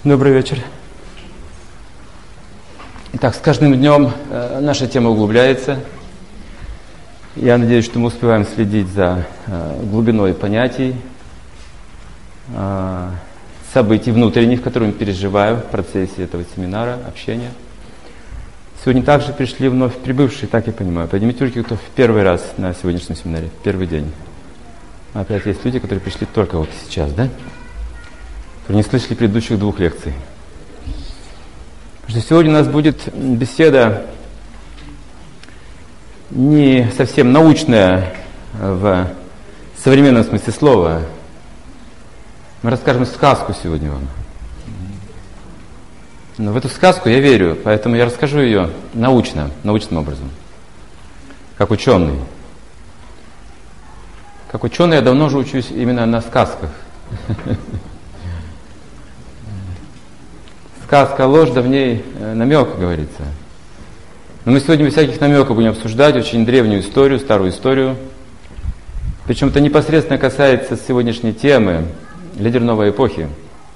Добрый вечер. Итак, с каждым днем наша тема углубляется. Я надеюсь, что мы успеваем следить за глубиной понятий, событий внутренних, которые я переживаю в процессе этого семинара, общения. Сегодня также пришли вновь прибывшие, так я понимаю. Поднимите руки, кто в первый раз на сегодняшнем семинаре, в первый день. Опять есть люди, которые пришли только вот сейчас, да? Которые не слышали предыдущих двух лекций. Потому что сегодня у нас будет беседа не совсем научная в современном смысле слова. Мы расскажем сказку сегодня вам. Но в эту сказку я верю, поэтому я расскажу ее научным образом. Как ученый. Как ученый я давно уже учусь именно на сказках. Сказка ложь, да в ней намек, говорится. Но мы сегодня без всяких намеков будем обсуждать очень древнюю историю, старую историю. Причем это непосредственно касается сегодняшней темы лидер новой эпохи.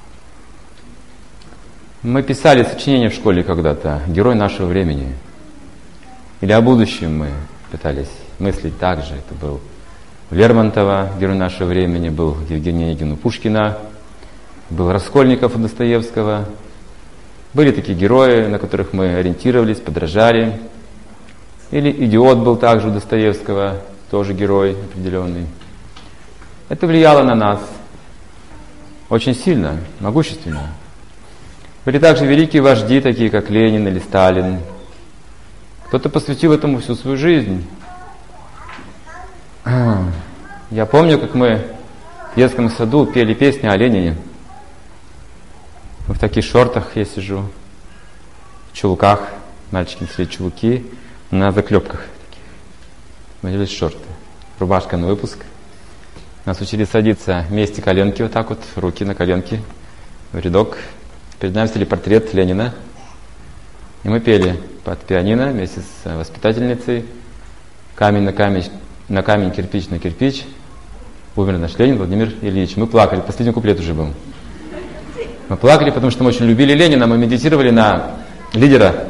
Мы писали сочинение в школе когда-то «Герой нашего времени». Или о будущем мы пытались мыслить так же. Это был Лермонтова, герой нашего времени, был Евгений Онегин у Пушкина, был Раскольников у Достоевского. Были такие герои, на которых мы ориентировались, подражали. Или идиот был также у Достоевского, тоже герой определенный. Это влияло на нас очень сильно, могущественно. Были также великие вожди, такие как Ленин или Сталин. Кто-то посвятил этому всю свою жизнь. Я помню, как мы в детском саду пели песни о Ленине. В таких шортах я сижу, в чулках, мальчики несли чулки, на заклепках таких. Надевались шорты, рубашка на выпуск. Нас учили садиться вместе, коленки вот так вот, руки на коленки, в рядок. Перед нами стоял портрет Ленина. И мы пели под пианино вместе с воспитательницей. Камень на камень, кирпич на кирпич. Умер наш Ленин Владимир Ильич. Мы плакали, последний куплет уже был. Мы плакали, потому что мы очень любили Ленина, мы медитировали на лидера.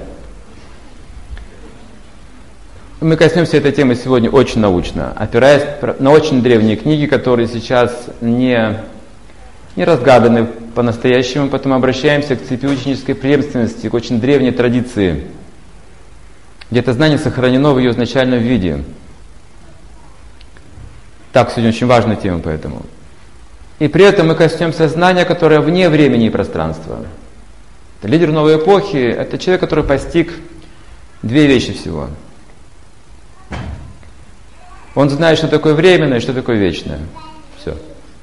Мы коснемся этой темы сегодня очень научно, опираясь на очень древние книги, которые сейчас не разгаданы по-настоящему, поэтому обращаемся к цепи ученической преемственности, к очень древней традиции, где это знание сохранено в ее изначальном виде. Так, сегодня очень важная тема поэтому. И при этом мы коснемся знания, которое вне времени и пространства. Лидер новой эпохи – это человек, который постиг две вещи всего. Он знает, что такое временное и что такое вечное. Все.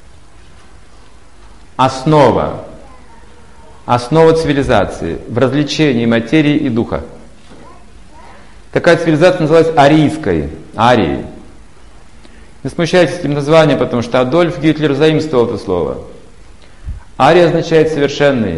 Основа цивилизации в развлечении материи и духа. Такая цивилизация называлась арийской, Арией. Не смущайтесь этим названием, потому что Адольф Гитлер заимствовал это слово. Арий означает совершенный.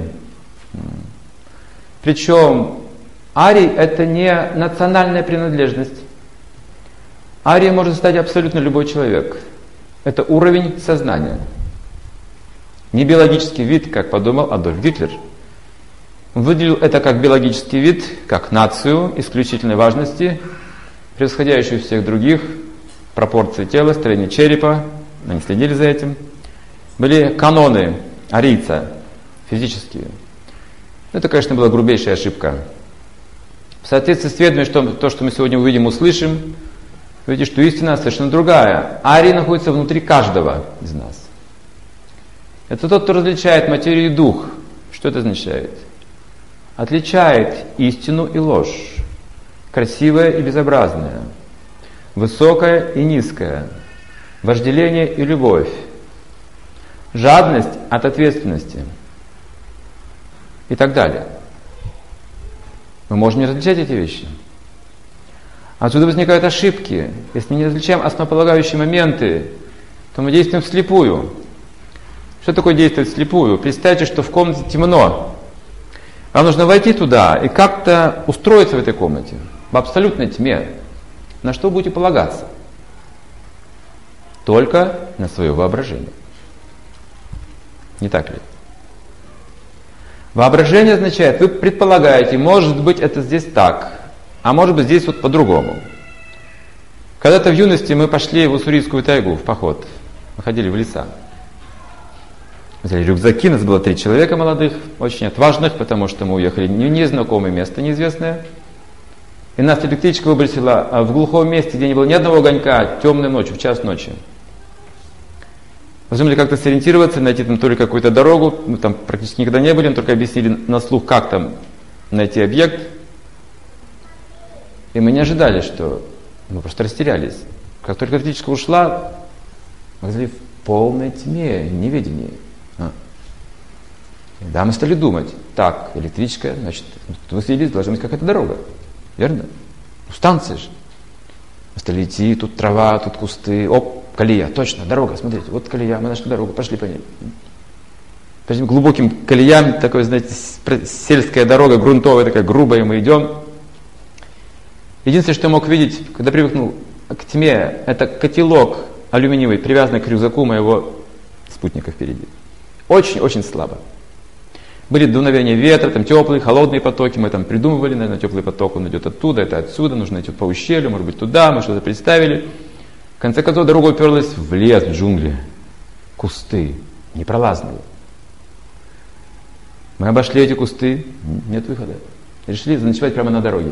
Причем арий это не национальная принадлежность. Арией может стать абсолютно любой человек. Это уровень сознания. Не биологический вид, как подумал Адольф Гитлер. Он выделил это как биологический вид, как нацию исключительной важности, превосходящую всех других, пропорции тела, строение черепа, они следили за этим. Были каноны арийца, физические. Это, конечно, была грубейшая ошибка. В соответствии с ведомым, что то, что мы сегодня увидим, услышим, вы видите, что истина совершенно другая. Арий находится внутри каждого из нас. Это тот, кто различает материю и дух. Что это означает? Отличает истину и ложь, красивое и безобразное, высокое и низкое, вожделение и любовь, жадность от ответственности и так далее. Мы можем не различать эти вещи. Отсюда возникают ошибки. Если мы не различаем основополагающие моменты, то мы действуем вслепую. Что такое действовать вслепую? Представьте, что в комнате темно. Вам нужно войти туда и как-то устроиться в этой комнате, в абсолютной тьме. На что будете полагаться? Только на свое воображение. Не так ли? Воображение означает, вы предполагаете, может быть это здесь так, а может быть здесь вот по-другому. Когда-то в юности мы пошли в Уссурийскую тайгу в поход. Мы ходили в леса. Взяли рюкзаки, нас было 3 человека молодых, очень отважных, потому что мы уехали в незнакомое место, неизвестное. И нас электричка выбросила в глухом месте, где не было ни одного огонька, темной ночью, в час ночи. Мы думали как-то сориентироваться, найти там то ли какую-то дорогу, мы там практически никогда не были, только объяснили на слух, как там найти объект. И мы не ожидали, что мы просто растерялись. Как только электричка ушла, мы были в полной тьме, неведении. Да, мы стали думать, так, электричка, значит, мы следили, должна быть какая-то дорога, верно? Станция же. Мы стали идти, тут трава, тут кусты, оп, колея, точно, дорога, смотрите, вот колея, мы нашли дорогу, пошли по ней. По этим глубоким колеям, такой, знаете, сельская дорога, грунтовая, такая грубая, мы идем. Единственное, что я мог видеть, когда привыкнул к тьме, это котелок алюминиевый, привязанный к рюкзаку моего спутника впереди. Очень-очень слабо. Были дуновения ветра, там теплые, холодные потоки, мы там придумывали, наверное, теплый поток, он идет оттуда, это отсюда, нужно идти по ущелью, может быть туда, мы что-то представили. В конце концов дорога уперлась в лес, в джунгли, кусты, непролазные. Мы обошли эти кусты, нет выхода. Решили заночевать прямо на дороге.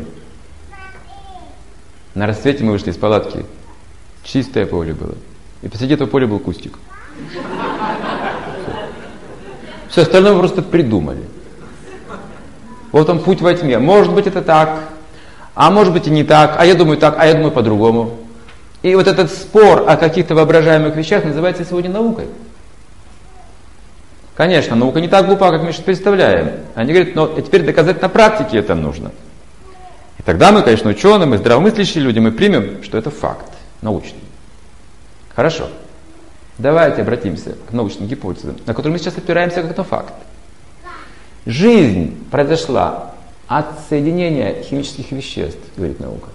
На рассвете мы вышли из палатки, чистое поле было, и посреди этого поля был кустик. Все остальное мы просто придумали. Вот он путь во тьме. Может быть это так, а может быть и не так, а я думаю так, а я думаю по-другому. И вот этот спор о каких-то воображаемых вещах называется сегодня наукой. Конечно, наука не так глупа, как мы сейчас представляем. Они говорят, но теперь доказать на практике это нужно. И тогда мы, конечно, ученые, мы здравомыслящие люди, мы примем, что это факт научный. Хорошо. Давайте обратимся к научным гипотезам, на которые мы сейчас опираемся как на факт. Жизнь произошла от соединения химических веществ, говорит наука.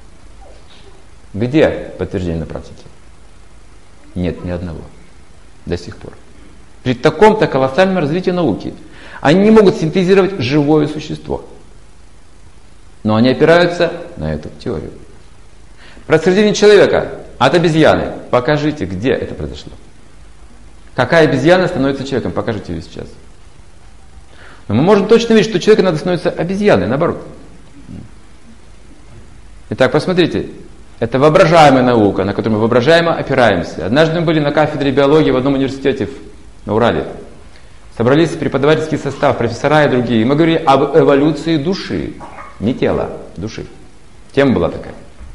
Где подтверждение на практике? Нет ни одного. До сих пор. При таком-то колоссальном развитии науки они не могут синтезировать живое существо. Но они опираются на эту теорию. Происхождение человека от обезьяны. Покажите, где это произошло. Какая обезьяна становится человеком? Покажите ее сейчас. Но мы можем точно видеть, что человек надо становиться обезьяной, наоборот. Итак, посмотрите. Это воображаемая наука, на которую мы воображаемо опираемся. Однажды мы были на кафедре биологии в одном университете на Урале. Собрались преподавательский состав, профессора и другие. И мы говорили об эволюции души. Не тела, души. Тема была такая.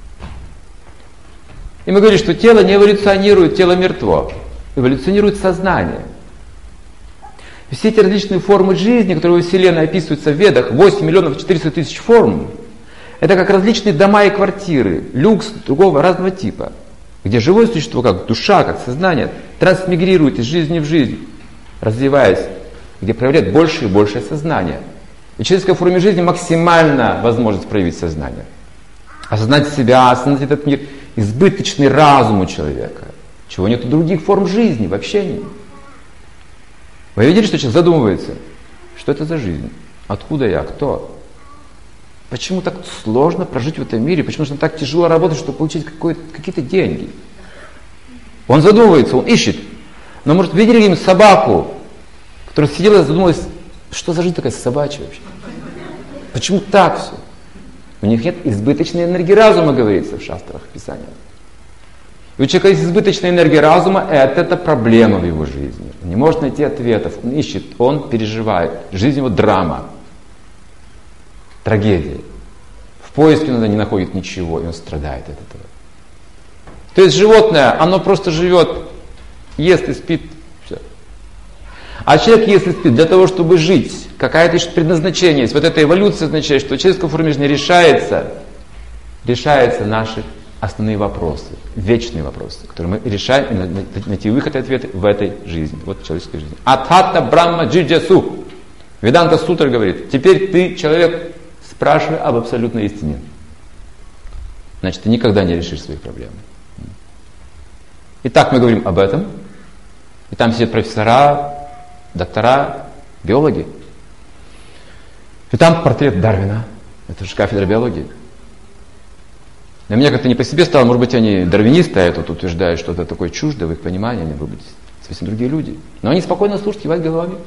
И мы говорили, что тело не эволюционирует, тело мертво. Эволюционирует сознание. И все эти различные формы жизни, которые во Вселенной описываются в Ведах, 8 миллионов 400 тысяч форм, это как различные дома и квартиры, люкс другого разного типа, где живое существо, как душа, как сознание, трансмигрирует из жизни в жизнь, развиваясь, где проявляет больше и большее сознание. И в человеческой форме жизни максимальна возможность проявить сознание. Осознать себя, осознать этот мир. Избыточный разум у человека, чего нет у других форм жизни, вообще нет. Вы видели, что человек задумывается, что это за жизнь, откуда я, кто? Почему так сложно прожить в этом мире, почему нужно так тяжело работать, чтобы получить какие-то деньги? Он задумывается, он ищет. Но может видели им собаку, которая сидела и задумалась, что за жизнь такая собачья вообще? Почему так все? У них нет избыточной энергии разума, говорится в шастрах, в Писаниях. И у человека есть избыточная энергия разума, и это проблема в его жизни. Он не может найти ответов, он ищет, он переживает. Жизнь его драма, трагедия. В поиске иногда не находит ничего, и он страдает от этого. То есть животное, оно просто живет, ест и спит, все. А человек ест и спит для того, чтобы жить. Какая-то еще предназначение есть. Вот эта эволюция означает, что человеческая форма жизни решается наши основные вопросы, вечные вопросы, которые мы решаем, и найти выход и ответы в этой жизни, вот в человеческой жизни. Адхата Брахма Джиджасу. Веданта Сутра говорит, теперь ты, человек, спрашивай об абсолютной истине. Значит, ты никогда не решишь своих проблем. Итак, мы говорим об этом. И там сидят профессора, доктора, биологи. И там портрет Дарвина. Это же кафедра биологии. На меня как-то не по себе стало, может быть, они дарвинисты, а тут утверждают, что это такое чуждо в их понимании, они будут совсем другие люди. Но они спокойно слушают, кивают головами.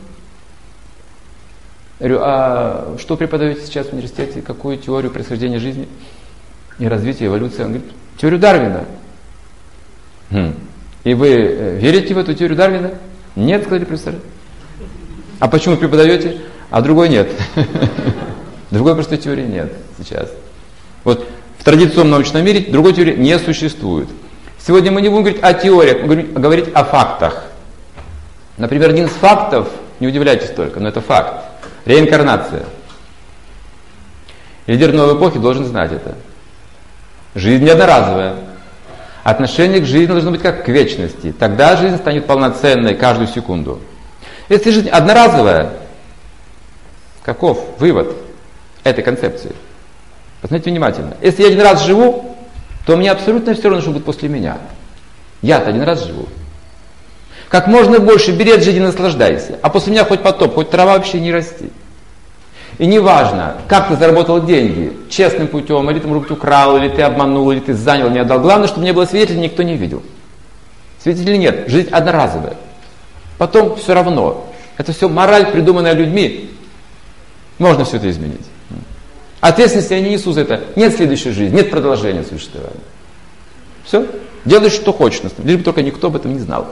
Я говорю, а что преподаете сейчас в университете? Какую теорию происхождения жизни и развития, эволюции? Он говорит, теорию Дарвина. И вы верите в эту теорию Дарвина? Нет, сказали профессор. А почему преподаете? А другой нет. Другой простой теории нет сейчас. Вот в традиционном научном мире другой теории не существует. Сегодня мы не будем говорить о теориях, мы будем говорить о фактах. Например, один из фактов, не удивляйтесь только, но это факт. Реинкарнация. Лидер новой эпохи должен знать это. Жизнь не одноразовая. Отношение к жизни должно быть как к вечности. Тогда жизнь станет полноценной каждую секунду. Если жизнь одноразовая, каков вывод этой концепции? Посмотрите внимательно. Если я один раз живу, то мне абсолютно все равно, что будет после меня. Я-то один раз живу. Как можно больше бери от жизни, наслаждайся. А после меня хоть потоп, хоть трава вообще не расти. И неважно, как ты заработал деньги, честным путем, или ты, может быть, украл, или ты обманул, или ты занял, не отдал. Главное, чтобы не было свидетелей, никто не видел. Свидетелей нет, жизнь одноразовая. Потом все равно. Это все мораль, придуманная людьми. Можно все это изменить. Ответственности я не несу за это. Нет следующей жизни, нет продолжения существования. Все. Делай, что хочешь, лишь бы только никто об этом не знал.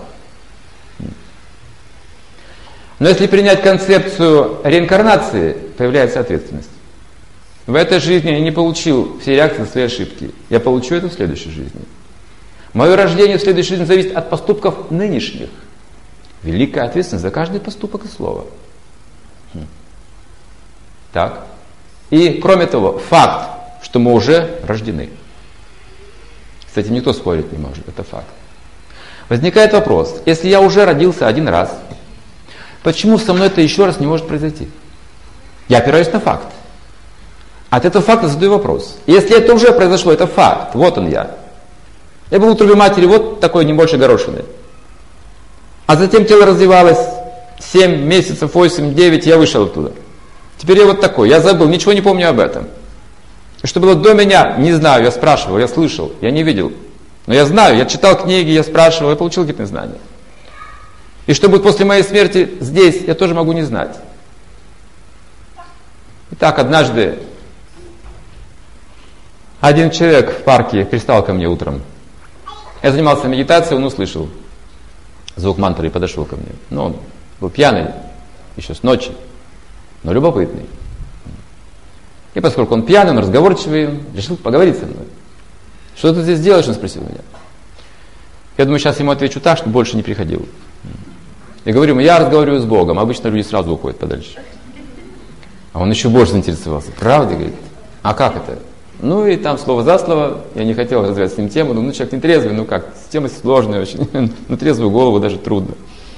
Но если принять концепцию реинкарнации, появляется ответственность. В этой жизни я не получил все реакции на свои ошибки. Я получу это в следующей жизни. Мое рождение в следующей жизни зависит от поступков нынешних. Великая ответственность за каждый поступок и слово. Так. И, кроме того, факт, что мы уже рождены. С этим никто спорить не может, это факт. Возникает вопрос, если я уже родился один раз, почему со мной это еще раз не может произойти? Я опираюсь на факт. От этого факта задаю вопрос. Если это уже произошло, это факт, вот он я. Я был в утробе матери вот такой, не больше горошины. А затем тело развивалось 7 месяцев, 8, 9, я вышел оттуда. Теперь я вот такой, я забыл, ничего не помню об этом. И что было до меня, не знаю, я спрашивал, я слышал, я не видел. Но я знаю, я читал книги, я спрашивал, я получил какие-то знания. И что будет после моей смерти здесь, я тоже могу не знать. Итак, однажды один человек в парке пристал ко мне утром. Я занимался медитацией, он услышал звук мантры и подошел ко мне. Но он был пьяный, еще с ночи, но любопытный. И поскольку он пьяный, он разговорчивый, он решил поговорить со мной. Что ты здесь делаешь, он спросил меня. Я думаю, сейчас ему отвечу так, чтобы больше не приходил. Я говорю, я разговариваю с Богом, обычно люди сразу уходят подальше. А он еще больше заинтересовался. Правда, говорит? А как это? Ну и там слово за слово, я не хотел развивать с ним тему, но человек не трезвый, ну как, тема сложная очень, на трезвую голову даже трудно.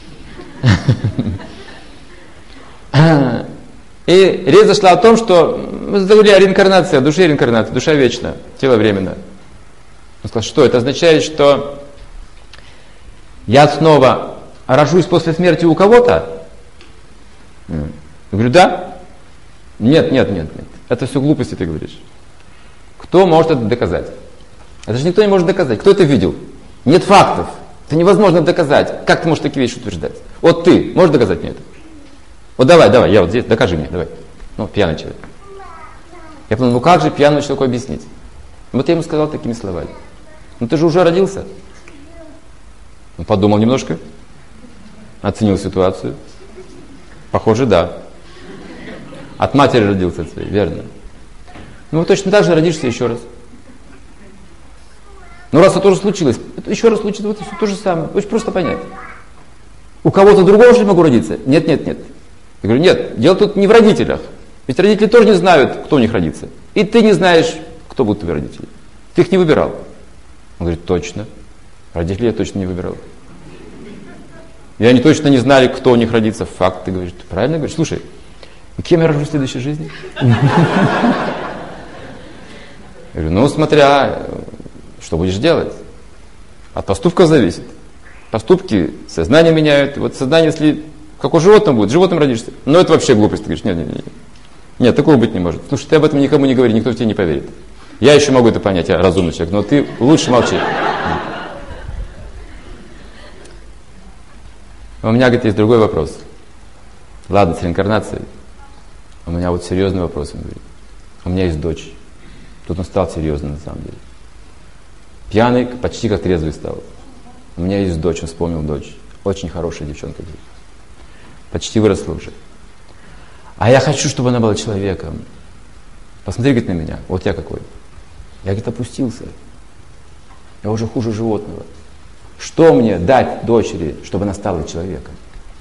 И речь зашла о том, что мы заговорили о реинкарнации, о душе реинкарнации, душа вечна, тело временно. Он сказал, что это означает, что я снова рожусь после смерти у кого-то? Я говорю, да? Нет. Это все глупости ты говоришь. Кто может это доказать? Это же никто не может доказать. Кто это видел? Нет фактов. Это невозможно доказать. Как ты можешь такие вещи утверждать? Вот ты можешь доказать мне это? Вот давай, я вот здесь, докажи мне, давай. Ну, пьяный человек. Я подумал, ну как же пьяному человеку объяснить? Вот я ему сказал такими словами. Ну ты же уже родился. Он подумал немножко, оценил ситуацию. Похоже, да. От матери родился от своей, верно. Ну, точно так же родишься еще раз. Ну, раз это уже случилось, это еще раз случится, вот все то же самое. Очень просто понять. У кого-то другого же могу родиться? Нет. Я говорю, нет, дело тут не в родителях. Ведь родители тоже не знают, кто у них родится. И ты не знаешь, кто будут твои родители. Ты их не выбирал. Он говорит, точно. Родителей я точно не выбирал. И они точно не знали, кто у них родится. Факт, ты говоришь. Ты правильно говоришь? Слушай, кем я рожусь в следующей жизни? Я говорю, ну, смотря, что будешь делать. От поступков зависит. Поступки сознание меняют. Вот сознание, если как у животного будет, животным родишься. Но это вообще глупость. Ты говоришь, нет. Нет, такого быть не может. Слушай, ты об этом никому не говори, никто в тебя не поверит. Я еще могу это понять, я разумный человек, но ты лучше молчи. У меня, говорит, есть другой вопрос. Ладно, с реинкарнацией. У меня вот серьезный вопрос, он говорит. У меня есть дочь. Тут он стал серьезным на самом деле. Пьяный, почти как трезвый стал. У меня есть дочь, он вспомнил дочь. Очень хорошая девчонка. Почти выросла уже. А я хочу, чтобы она была человеком. Посмотри, говорит, на меня. Вот я какой. Я, говорит, опустился. Я уже хуже животного. Что мне дать дочери, чтобы она стала человеком?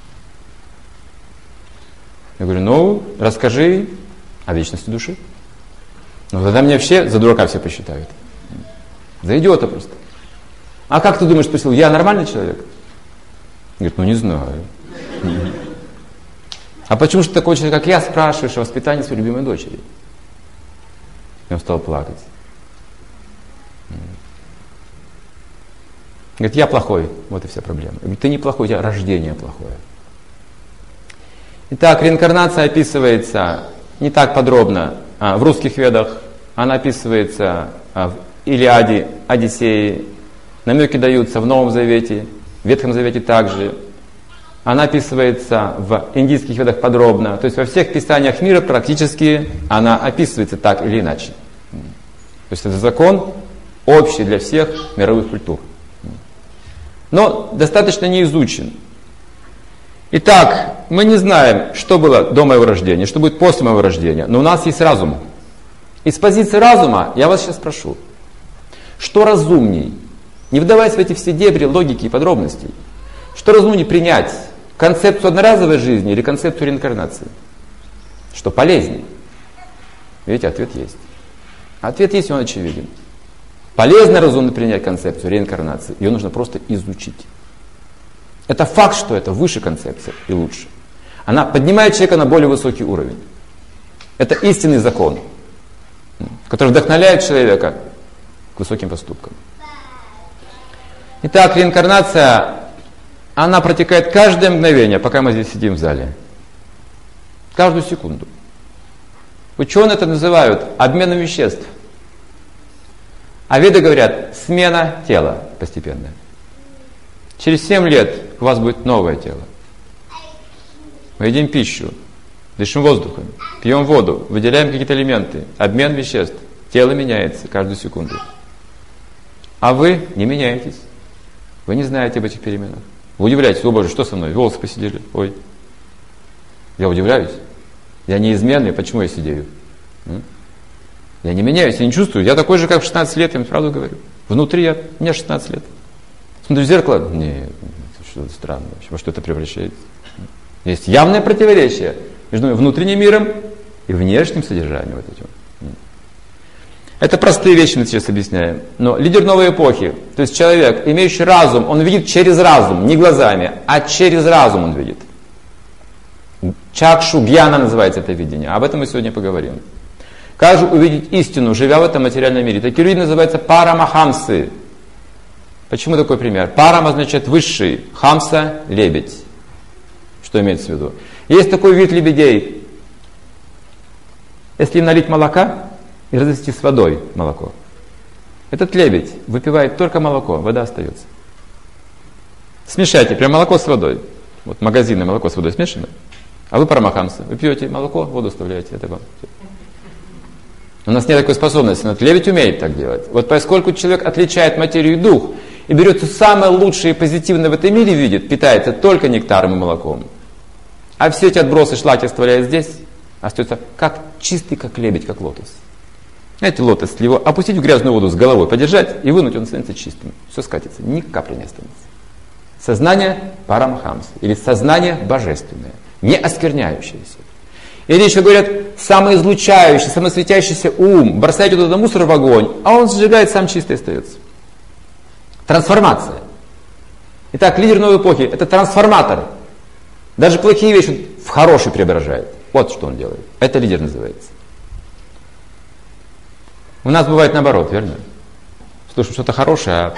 Я говорю, ну, расскажи о вечности души. Ну, тогда меня вообще за дурака все посчитают. За идиота просто. А как ты думаешь, спросил, я нормальный человек? Говорит, ну не знаю. А почему же ты такой человек, как я, спрашиваешь о воспитании своей любимой дочери? И он стал плакать. Говорит, я плохой, вот и вся проблема. Я говорю, ты не плохой, у тебя рождение плохое. Итак, реинкарнация описывается не так подробно в русских ведах. Она описывается в Илиаде, Одиссее. Намеки даются в Новом Завете, в Ветхом Завете также. Она описывается в индийских ведах подробно. То есть во всех писаниях мира практически она описывается так или иначе. То есть это закон общий для всех мировых культур. Но достаточно не изучен. Итак, мы не знаем, что было до моего рождения, что будет после моего рождения, но у нас есть разум. И с позиции разума я вас сейчас спрошу, что разумней, не вдаваясь в эти все дебри, логики и подробностей, что разумней принять, концепцию одноразовой жизни или концепцию реинкарнации? Что полезнее? Видите, ответ есть. Ответ есть, он очевиден. Полезно разумно принять концепцию реинкарнации. Ее нужно просто изучить. Это факт, что это выше концепция и лучше. Она поднимает человека на более высокий уровень. Это истинный закон, который вдохновляет человека к высоким поступкам. Итак, реинкарнация, она протекает каждое мгновение, пока мы здесь сидим в зале. Каждую секунду. Ученые это называют обменом веществ. А веды говорят, смена тела постепенная. Через 7 лет у вас будет новое тело. Мы едим пищу, дышим воздухом, пьем воду, выделяем какие-то элементы. Обмен веществ. Тело меняется каждую секунду. А вы не меняетесь. Вы не знаете об этих переменах. Вы удивляетесь, о Боже, что со мной? Волосы посидели. Ой. Я удивляюсь. Я неизменный, почему я сидею? Я не меняюсь, я не чувствую. Я такой же, как в 16 лет, я вам правду говорю. Внутри у меня 16 лет. Смотрю в зеркало, нет, что-то странное вообще, во что это превращается. Есть явное противоречие между внутренним миром и внешним содержанием вот этим. Это простые вещи мы сейчас объясняем. Но лидер новой эпохи, то есть человек, имеющий разум, он видит через разум, не глазами, а через разум он видит. Чакшу гьяна называется это видение. Об этом мы сегодня поговорим. Как же увидеть истину, живя в этом материальном мире? Такие люди называются парамахамсы. Почему такой пример? Парам означает высший, хамса – лебедь. Что имеется в виду? Есть такой вид лебедей. Если им налить молока и развести с водой молоко, этот лебедь выпивает только молоко, вода остается. Смешайте прям молоко с водой. Вот магазинное молоко с водой смешано. А вы парамахамсы. Вы пьете молоко, воду оставляете. Это вам. У нас нет такой способности, но лебедь умеет так делать. Вот поскольку человек отличает материю и дух, и берет самое лучшее и позитивное в этом мире видит, питается только нектаром и молоком. А все эти отбросы, шлаки оставляет здесь, остается как чистый, как лебедь, как лотос. Знаете, лотос, если его опустить в грязную воду с головой, подержать и вынуть, он становится чистым. Все скатится, ни капли не останется. Сознание парамахамс, или сознание божественное, не оскверняющееся. Или еще говорят, самоизлучающий, самосветящийся ум, бросайте туда мусор в огонь, а он сжигает, сам чистый остается. Трансформация. Итак, лидер новой эпохи – это трансформатор. Даже плохие вещи в хорошие преображает. Вот что он делает. Это лидер называется. У нас бывает наоборот, верно? Слушаем что-то хорошее, а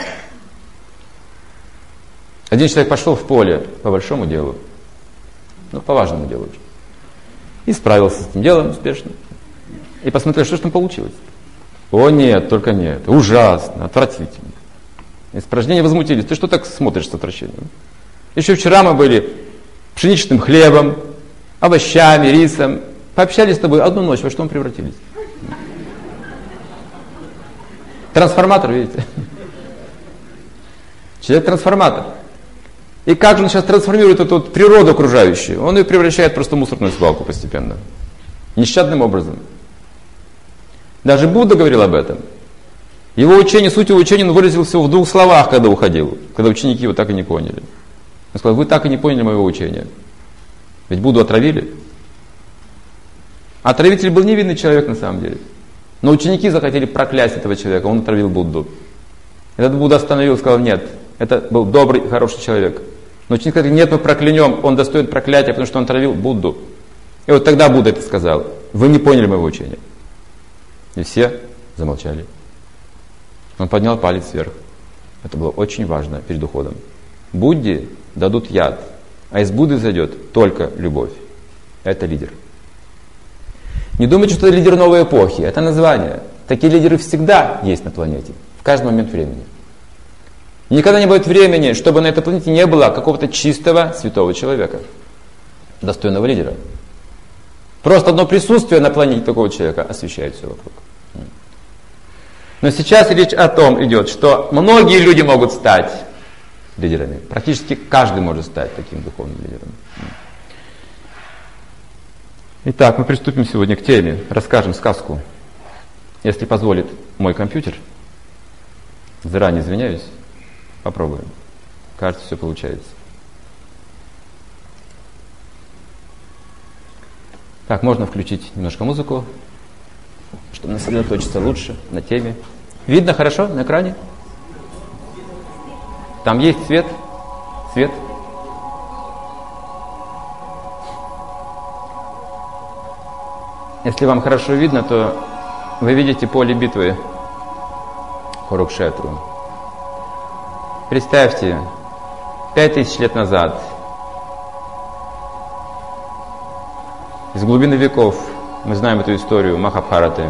один человек пошел в поле по большому делу, по важному делу. И справился с этим делом успешно. И посмотрел, что же там получилось. О нет, только не это. Ужасно, отвратительно. Испражнения возмутились. Ты что так смотришь с отвращением? Еще вчера мы были пшеничным хлебом, овощами, рисом. Пообщались с тобой одну ночь, во что мы превратились? Трансформатор, видите? Человек-трансформатор. И как же он сейчас трансформирует эту вот природу окружающую? Он ее превращает просто в мусорную свалку постепенно. Нещадным образом. Даже Будда говорил об этом. Его учение, суть его учения он выразил всего в 2 словах, когда уходил. Когда ученики его так и не поняли. Он сказал, вы так и не поняли моего учения. Ведь Будду отравили. Отравитель был невинный человек на самом деле. Но ученики захотели проклясть этого человека, он отравил Будду. Этот Будда остановил и сказал, нет, это был добрый, хороший человек. Но ученики сказали, нет, мы проклянем, он достоин проклятия, потому что он отравил Будду. И вот тогда Будда это сказал, вы не поняли моего учения. И все замолчали. Он поднял палец вверх. Это было очень важно перед уходом. Будде дадут яд, а из Будды зайдет только любовь. Это лидер. Не думайте, что это лидер новой эпохи. Это название. Такие лидеры всегда есть на планете. В каждый момент времени. И никогда не будет времени, чтобы на этой планете не было какого-то чистого святого человека. Достойного лидера. Просто одно присутствие на планете такого человека освещает все вокруг. Но сейчас речь о том идет, что многие люди могут стать лидерами. Практически каждый может стать таким духовным лидером. Итак, мы приступим сегодня к теме. Расскажем сказку. Если позволит мой компьютер. Заранее извиняюсь. Попробуем. Кажется, все получается. Так, можно включить немножко музыку, чтобы сосредоточиться лучше на теме. Видно хорошо на экране? Там есть свет? Свет? Если вам хорошо видно, то вы видите поле битвы Курукшетру. Представьте, 5000 лет назад, из глубины веков, мы знаем эту историю Махабхараты.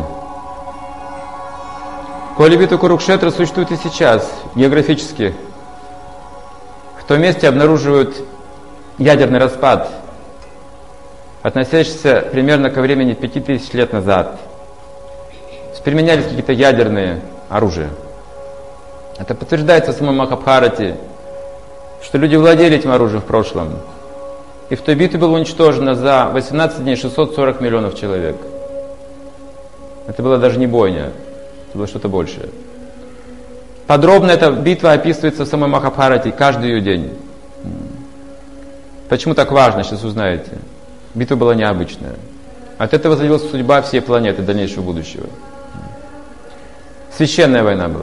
Поле битвы Курукшетра существует и сейчас, географически. В том месте обнаруживают ядерный распад, относящийся примерно ко времени 5000 лет назад. Применялись какие-то ядерные оружия. Это подтверждается в самой Махабхарате, что люди владели этим оружием в прошлом. И в той битве было уничтожено за 18 дней 640 миллионов человек. Это была даже не бойня, это было что-то большее. Подробно эта битва описывается в самой Махабхарате, каждый ее день. Почему так важно, сейчас узнаете. Битва была необычная. От этого зависела судьба всей планеты, дальнейшего будущего. Священная война была.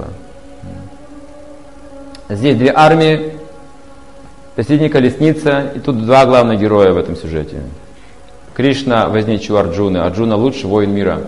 Здесь 2 армии, посередине колесница, и тут 2 главных героя в этом сюжете. Кришна возничего Арджуны. Арджуна лучший воин мира.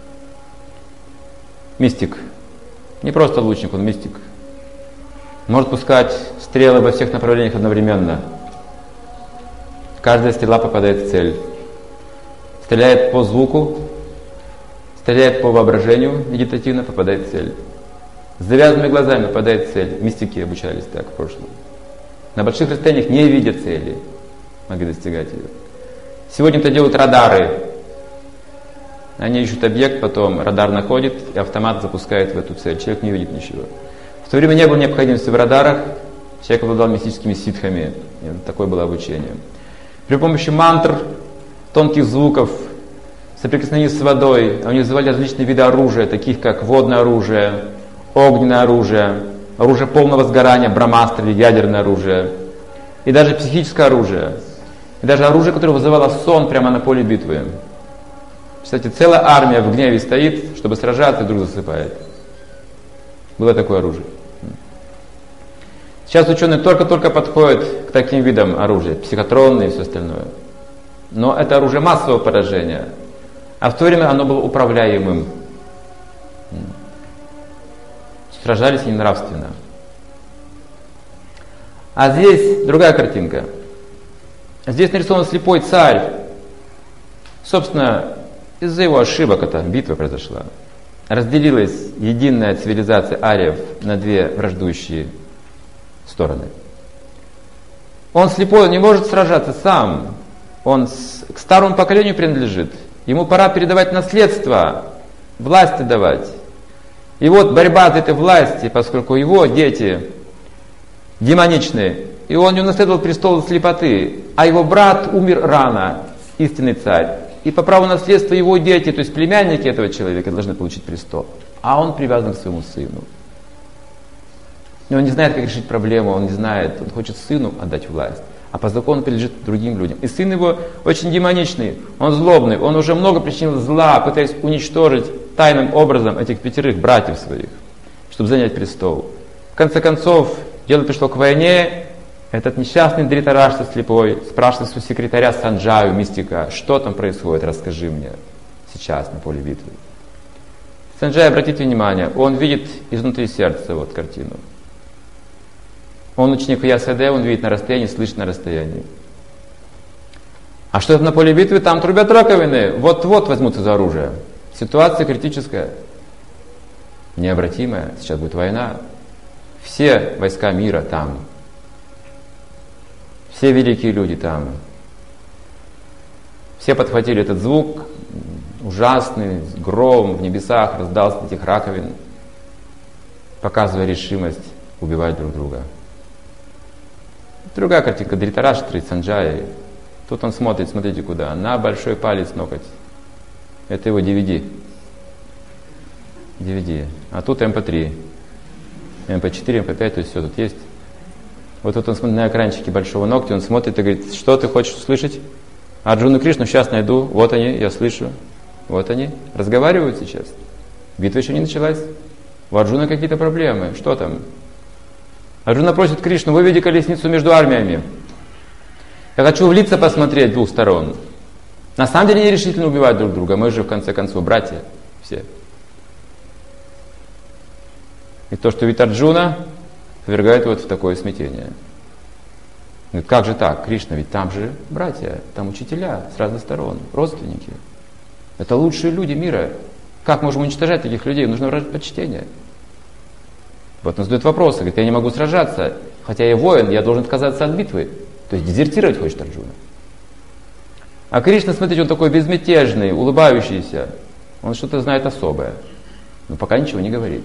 Мистик. Не просто лучник, он мистик. Может пускать стрелы во всех направлениях одновременно. Каждая стрела попадает в цель. Стреляет по звуку, стреляет по воображению, медитативно попадает в цель. С завязанными глазами попадает в цель. Мистики обучались так в прошлом. На больших расстояниях не видя цели, могли достигать ее. Сегодня это делают радары. Они ищут объект, потом радар находит, и автомат запускает в эту цель. Человек не видит ничего. В то время не было необходимости в радарах. Человек обладал мистическими ситхами. И такое было обучение. При помощи мантр, тонких звуков, соприкосновений с водой, они вызывали различные виды оружия, таких как водное оружие, огненное оружие, оружие полного сгорания, брамастра или ядерное оружие, и даже психическое оружие, и даже оружие, которое вызывало сон прямо на поле битвы. Кстати, целая армия в гневе стоит, чтобы сражаться, и вдруг засыпает. Было такое оружие. Сейчас ученые только-только подходят к таким видам оружия, психотронные и все остальное. Но это оружие массового поражения. А в то время оно было управляемым. Сражались они нравственно. А здесь другая картинка. Здесь нарисован слепой царь. Собственно, из-за его ошибок эта битва произошла. Разделилась единая цивилизация ариев на две враждующие стороны. Он слепой, он не может сражаться сам. Он к старому поколению принадлежит. Ему пора передавать наследство, власти давать. И вот борьба за этой власти, поскольку его дети демоничные, и он не унаследовал престол слепоты, а его брат умер рано, истинный царь. И по праву наследства его дети, то есть племянники этого человека, должны получить престол. А он привязан к своему сыну. И он не знает, как решить проблему, он не знает, он хочет сыну отдать власть. А по закону принадлежит другим людям. И сын его очень демоничный, он злобный, он уже много причинил зла, пытаясь уничтожить тайным образом этих 5 братьев своих, чтобы занять престол. В конце концов, дело пришло к войне. Этот несчастный Дритарашта слепой спрашивает своего секретаря Санджаю, мистика, что там происходит, расскажи мне сейчас на поле битвы. Санджай, обратите внимание, он видит изнутри сердца вот картину. Он ученик Ясаде, он видит на расстоянии, слышит на расстоянии. А что это на поле битвы? Там трубят раковины, вот-вот возьмутся за оружие. Ситуация критическая, необратимая, сейчас будет война. Все войска мира там. Все великие люди там. Все подхватили этот звук, ужасный, гром в небесах раздался этих раковин, показывая решимость убивать друг друга. Другая картинка, Дритараштры и Санджаи. Тут он смотрит, смотрите куда, на большой палец ноготь. Это его DVD. А тут MP3. MP4, MP5, то есть все тут есть. Вот тут он смотрит на экранчике большого ногтя, он смотрит и говорит, что ты хочешь услышать? Арджуну Кришну сейчас найду, вот они, я слышу. Вот они, разговаривают сейчас. Битва еще не началась. У Арджуна какие-то проблемы, что там? Арджуна просит Кришну, выведи колесницу между армиями. Я хочу в лица посмотреть двух сторон. На самом деле они решительно убивают друг друга, мы же в конце концов братья все. И то, что видит Арджуна, повергает его в такое смятение. Говорит, как же так, Кришна, ведь там же братья, там учителя с разных сторон, родственники. Это лучшие люди мира. Как можем уничтожать таких людей? Нужно почтение. Вот он задает вопросы, говорит, я не могу сражаться, хотя я воин, я должен отказаться от битвы. То есть дезертировать хочет Арджуна. А Кришна, смотрите, он такой безмятежный, улыбающийся. Он что-то знает особое, но пока ничего не говорит.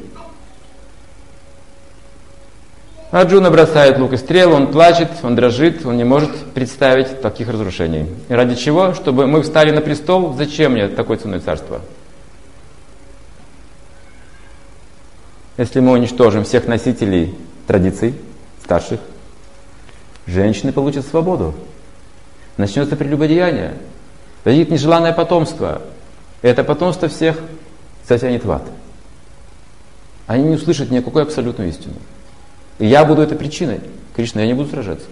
Арджуна бросает лук и стрелы, он плачет, он дрожит, он не может представить таких разрушений. И ради чего? Чтобы мы встали на престол, зачем мне такой ценой царство? Если мы уничтожим всех носителей традиций, старших, женщины получат свободу. Начнется прелюбодеяние. Родит нежеланное потомство. И это потомство всех затянет в ад. Они не услышат никакой абсолютную истину. И я буду этой причиной. Кришна, я не буду сражаться.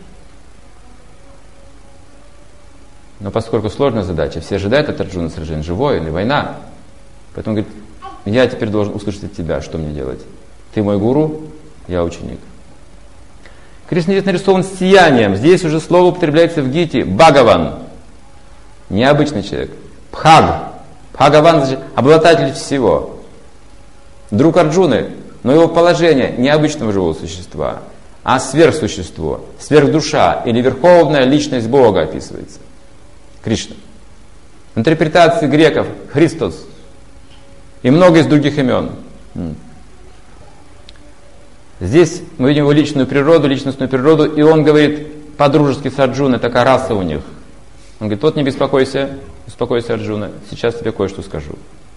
Но поскольку сложная задача, все ожидают от Арджуна сражения, живое или война. Поэтому говорит, я теперь должен услышать от тебя, что мне делать. Ты мой гуру, я ученик. Кришна здесь нарисован с сиянием. Здесь уже слово употребляется в Гите. Бхагаван. Необычный человек. Бхаг. Бхагаван значит обладатель всего. Друг Арджуны. Но его положение не обычного живого существа, а сверхсущество, сверхдуша или верховная личность Бога описывается. Кришна. В интерпретации греков Христос и много из других имен. Здесь мы видим его личную природу, личностную природу, и он говорит по-дружески с Арджуной, такая раса у них. Он говорит, вот не беспокойся, успокойся, Арджуна, сейчас тебе кое-что скажу.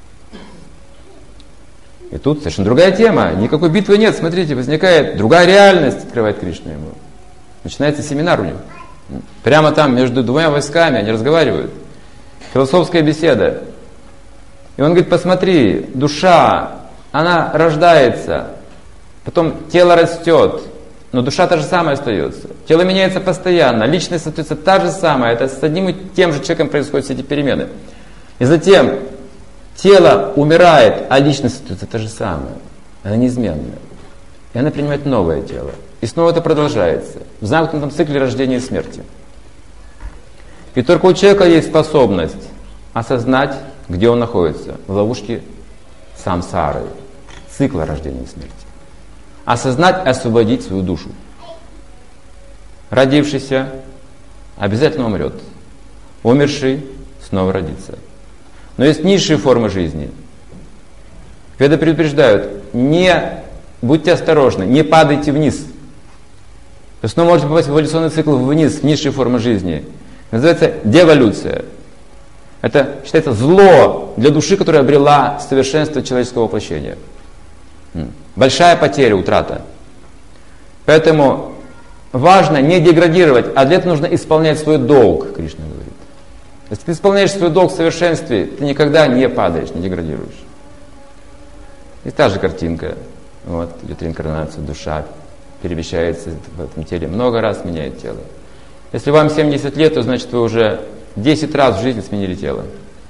И тут совершенно другая тема, никакой битвы нет, смотрите, возникает другая реальность, открывает Кришна ему. Начинается семинар у него. Прямо там, между двумя войсками, они разговаривают. Философская беседа. И он говорит, посмотри, душа, она рождается, потом тело растет, но душа та же самая остается. Тело меняется постоянно, личность остается та же самая, это с одним и тем же человеком происходят все эти перемены. И затем тело умирает, а личность остается та же самая. Она неизменная. И она принимает новое тело. И снова это продолжается. В замкнутом цикле рождения и смерти. И только у человека есть способность осознать, где он находится, в ловушке самсары, цикла рождения и смерти. Осознать и освободить свою душу. Родившийся обязательно умрет. Умерший снова родится. Но есть низшие формы жизни. Веды предупреждают, не будьте осторожны, не падайте вниз. Вы снова можете попасть в эволюционный цикл вниз, в низшие формы жизни. Называется деволюция. Это считается зло для души, которая обрела совершенство человеческого воплощения. Большая потеря, утрата. Поэтому важно не деградировать, а для этого нужно исполнять свой долг, Кришна говорит. Если ты исполняешь свой долг в совершенстве, ты никогда не падаешь, не деградируешь. И та же картинка. Вот, идет реинкарнация, душа перемещается в этом теле, много раз меняет тело. Если вам 70 лет, то значит вы уже 10 раз в жизни сменили тело.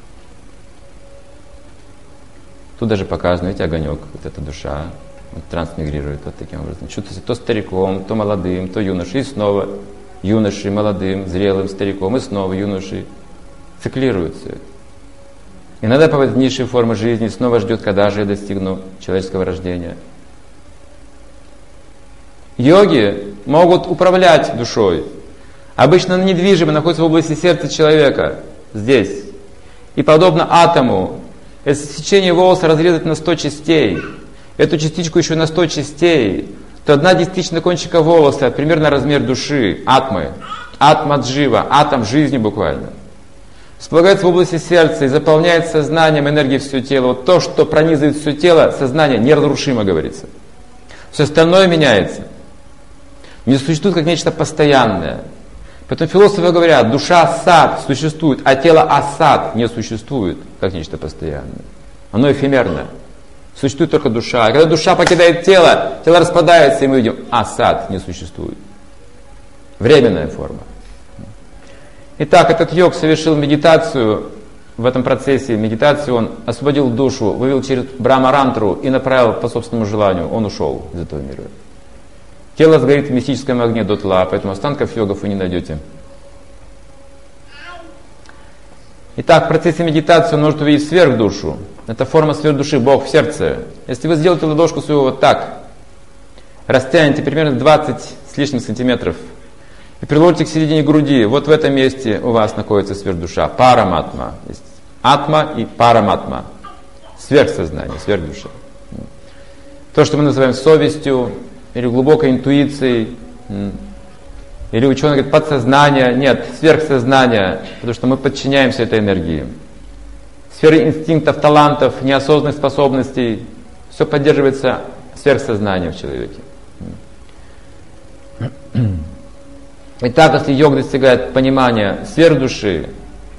Тут даже показано, видите, огонек, вот эта душа, вот трансмигрирует вот таким образом. Чувствуется то стариком, то молодым, то юношей, и снова юношей, молодым, зрелым, стариком, и снова юношей. Циклируется это. Иногда попадает в низшие формы жизни, снова ждет, когда же я достигну человеческого рождения. Йоги могут управлять душой. Обычно она недвижима, находится в области сердца человека, здесь. И подобно атому, если сечение волоса разрезать на 100 частей, эту частичку еще на 100 частей, то одна десятичная кончика волоса, примерно размер души, атмы, атма-джива, атом жизни буквально, располагается в области сердца и заполняет сознанием энергией все тело. Вот то, что пронизывает все тело, сознание неразрушимо, говорится. Все остальное меняется. Не существует как нечто постоянное. Поэтому философы говорят, душа сад существует, а тело асад не существует, как нечто постоянное. Оно эфемерно. Существует только душа. А когда душа покидает тело, тело распадается, и мы видим, асад не существует. Временная форма. Итак, этот йог совершил медитацию. В этом процессе медитации он освободил душу, вывел через Брахмарантру и направил по собственному желанию. Он ушел из этого мира. Тело сгорит в мистическом огне дотла, поэтому останков йогов вы не найдете. Итак, в процессе медитации он может увидеть сверхдушу. Это форма сверхдуши, Бог в сердце. Если вы сделаете ладошку свою вот так, растянете примерно 20 с лишним сантиметров, и приложите к середине груди, вот в этом месте у вас находится сверхдуша, параматма. Есть атма и параматма. Сверхсознание, сверхдуша. То, что мы называем совестью, или глубокой интуицией, или ученые говорят подсознание, нет, сверхсознание, потому что мы подчиняемся этой энергии. Сферы инстинктов, талантов, неосознанных способностей, все поддерживается сверхсознанием в человеке. Итак, если йог достигает понимания сверхдуши,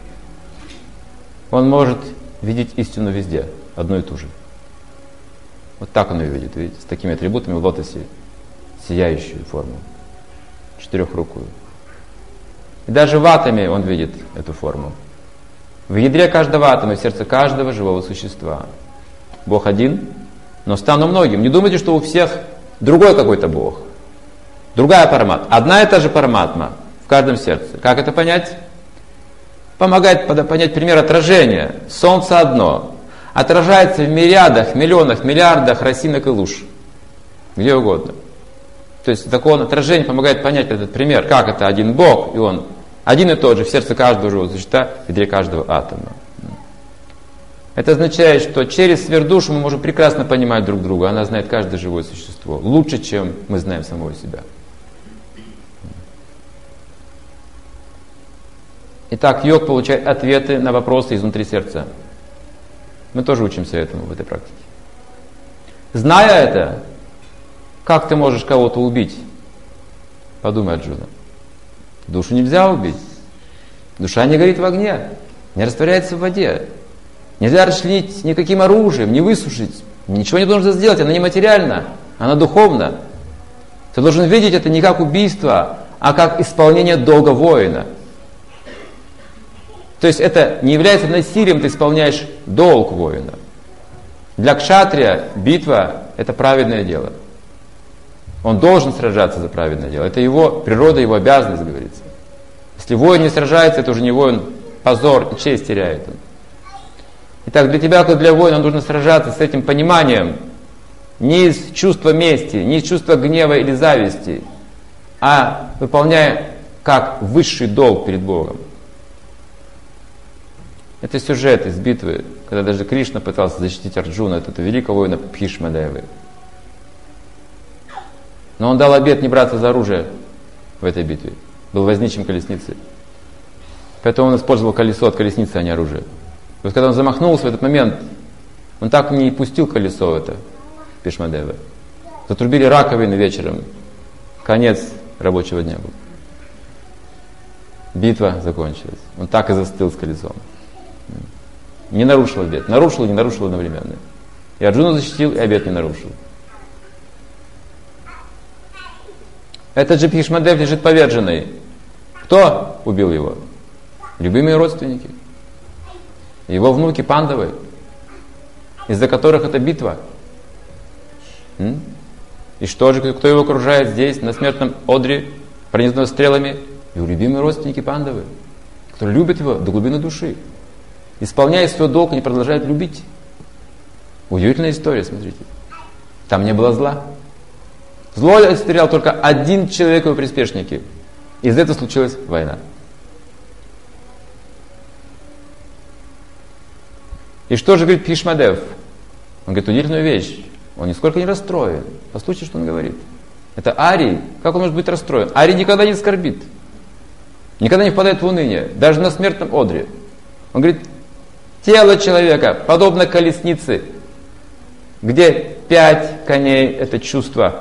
он может видеть истину везде, одну и ту же. Вот так он ее видит, видите, с такими атрибутами в лотосе, сияющую форму, четырехрукую. И даже в атоме он видит эту форму. В ядре каждого атома, в сердце каждого живого существа. Бог один, но стану многим. Не думайте, что у всех другой какой-то Бог. Другая параматма. Одна и та же параматма в каждом сердце. Как это понять? Помогает понять пример отражения. Солнце одно. Отражается в мириадах, миллионах, миллиардах росинок и луж. Где угодно. То есть закон отражения помогает понять этот пример, как это один Бог, и он один и тот же в сердце каждого живого существа, в ядре каждого атома. Это означает, что через сверхдушу мы можем прекрасно понимать друг друга. Она знает каждое живое существо лучше, чем мы знаем самого себя. Итак, йог получает ответы на вопросы изнутри сердца. Мы тоже учимся этому в этой практике. Зная это, как ты можешь кого-то убить? Подумай, Арджуна. Душу нельзя убить. Душа не горит в огне, не растворяется в воде. Нельзя расчленить никаким оружием, не высушить. Ничего не должен сделать, она нематериальна, она духовна. Ты должен видеть это не как убийство, а как исполнение долга воина. То есть это не является насилием, ты исполняешь долг воина. Для кшатрия битва – это праведное дело. Он должен сражаться за праведное дело. Это его природа, его обязанность, говорится. Если воин не сражается, это уже не воин, позор и честь теряет он. Так для тебя, как для воина, нужно сражаться с этим пониманием. Не из чувства мести, не из чувства гнева или зависти, а выполняя как высший долг перед Богом. Это сюжет из битвы, когда даже Кришна пытался защитить Арджуна, этого великого воина Бхишмадевы. Но он дал обет не браться за оружие в этой битве. Был возничим колесницы. Поэтому он использовал колесо от колесницы, а не оружие. То есть, когда он замахнулся в этот момент, он так не пустил колесо это, Бхишмадева. Затрубили раковины вечером. Конец рабочего дня был. Битва закончилась. Он так и застыл с колесом. Не нарушил обет. Нарушил и не нарушил одновременно. И Арджуна защитил, и обет не нарушил. Этот же Бхишмадев лежит поверженный. Кто убил его? Любимые родственники. Его внуки Пандавы, из-за которых это битва. И что же, кто его окружает здесь, на смертном одре, пронизанного стрелами? Его любимые родственники Пандавы, которые любят его до глубины души. Исполняя свой долг, они продолжают любить. Удивительная история, смотрите. Там не было зла. Зло олицетворял только один человек, его приспешники. Из-за этого случилась война. И что же говорит Бхишмадев? Он говорит удивительную вещь. Он нисколько не расстроен. Послушайте, что он говорит. Это Арий. Как он может быть расстроен? Арий никогда не скорбит. Никогда не впадает в уныние. Даже на смертном одре. Он говорит, тело человека подобно колеснице, где 5 коней — это чувство.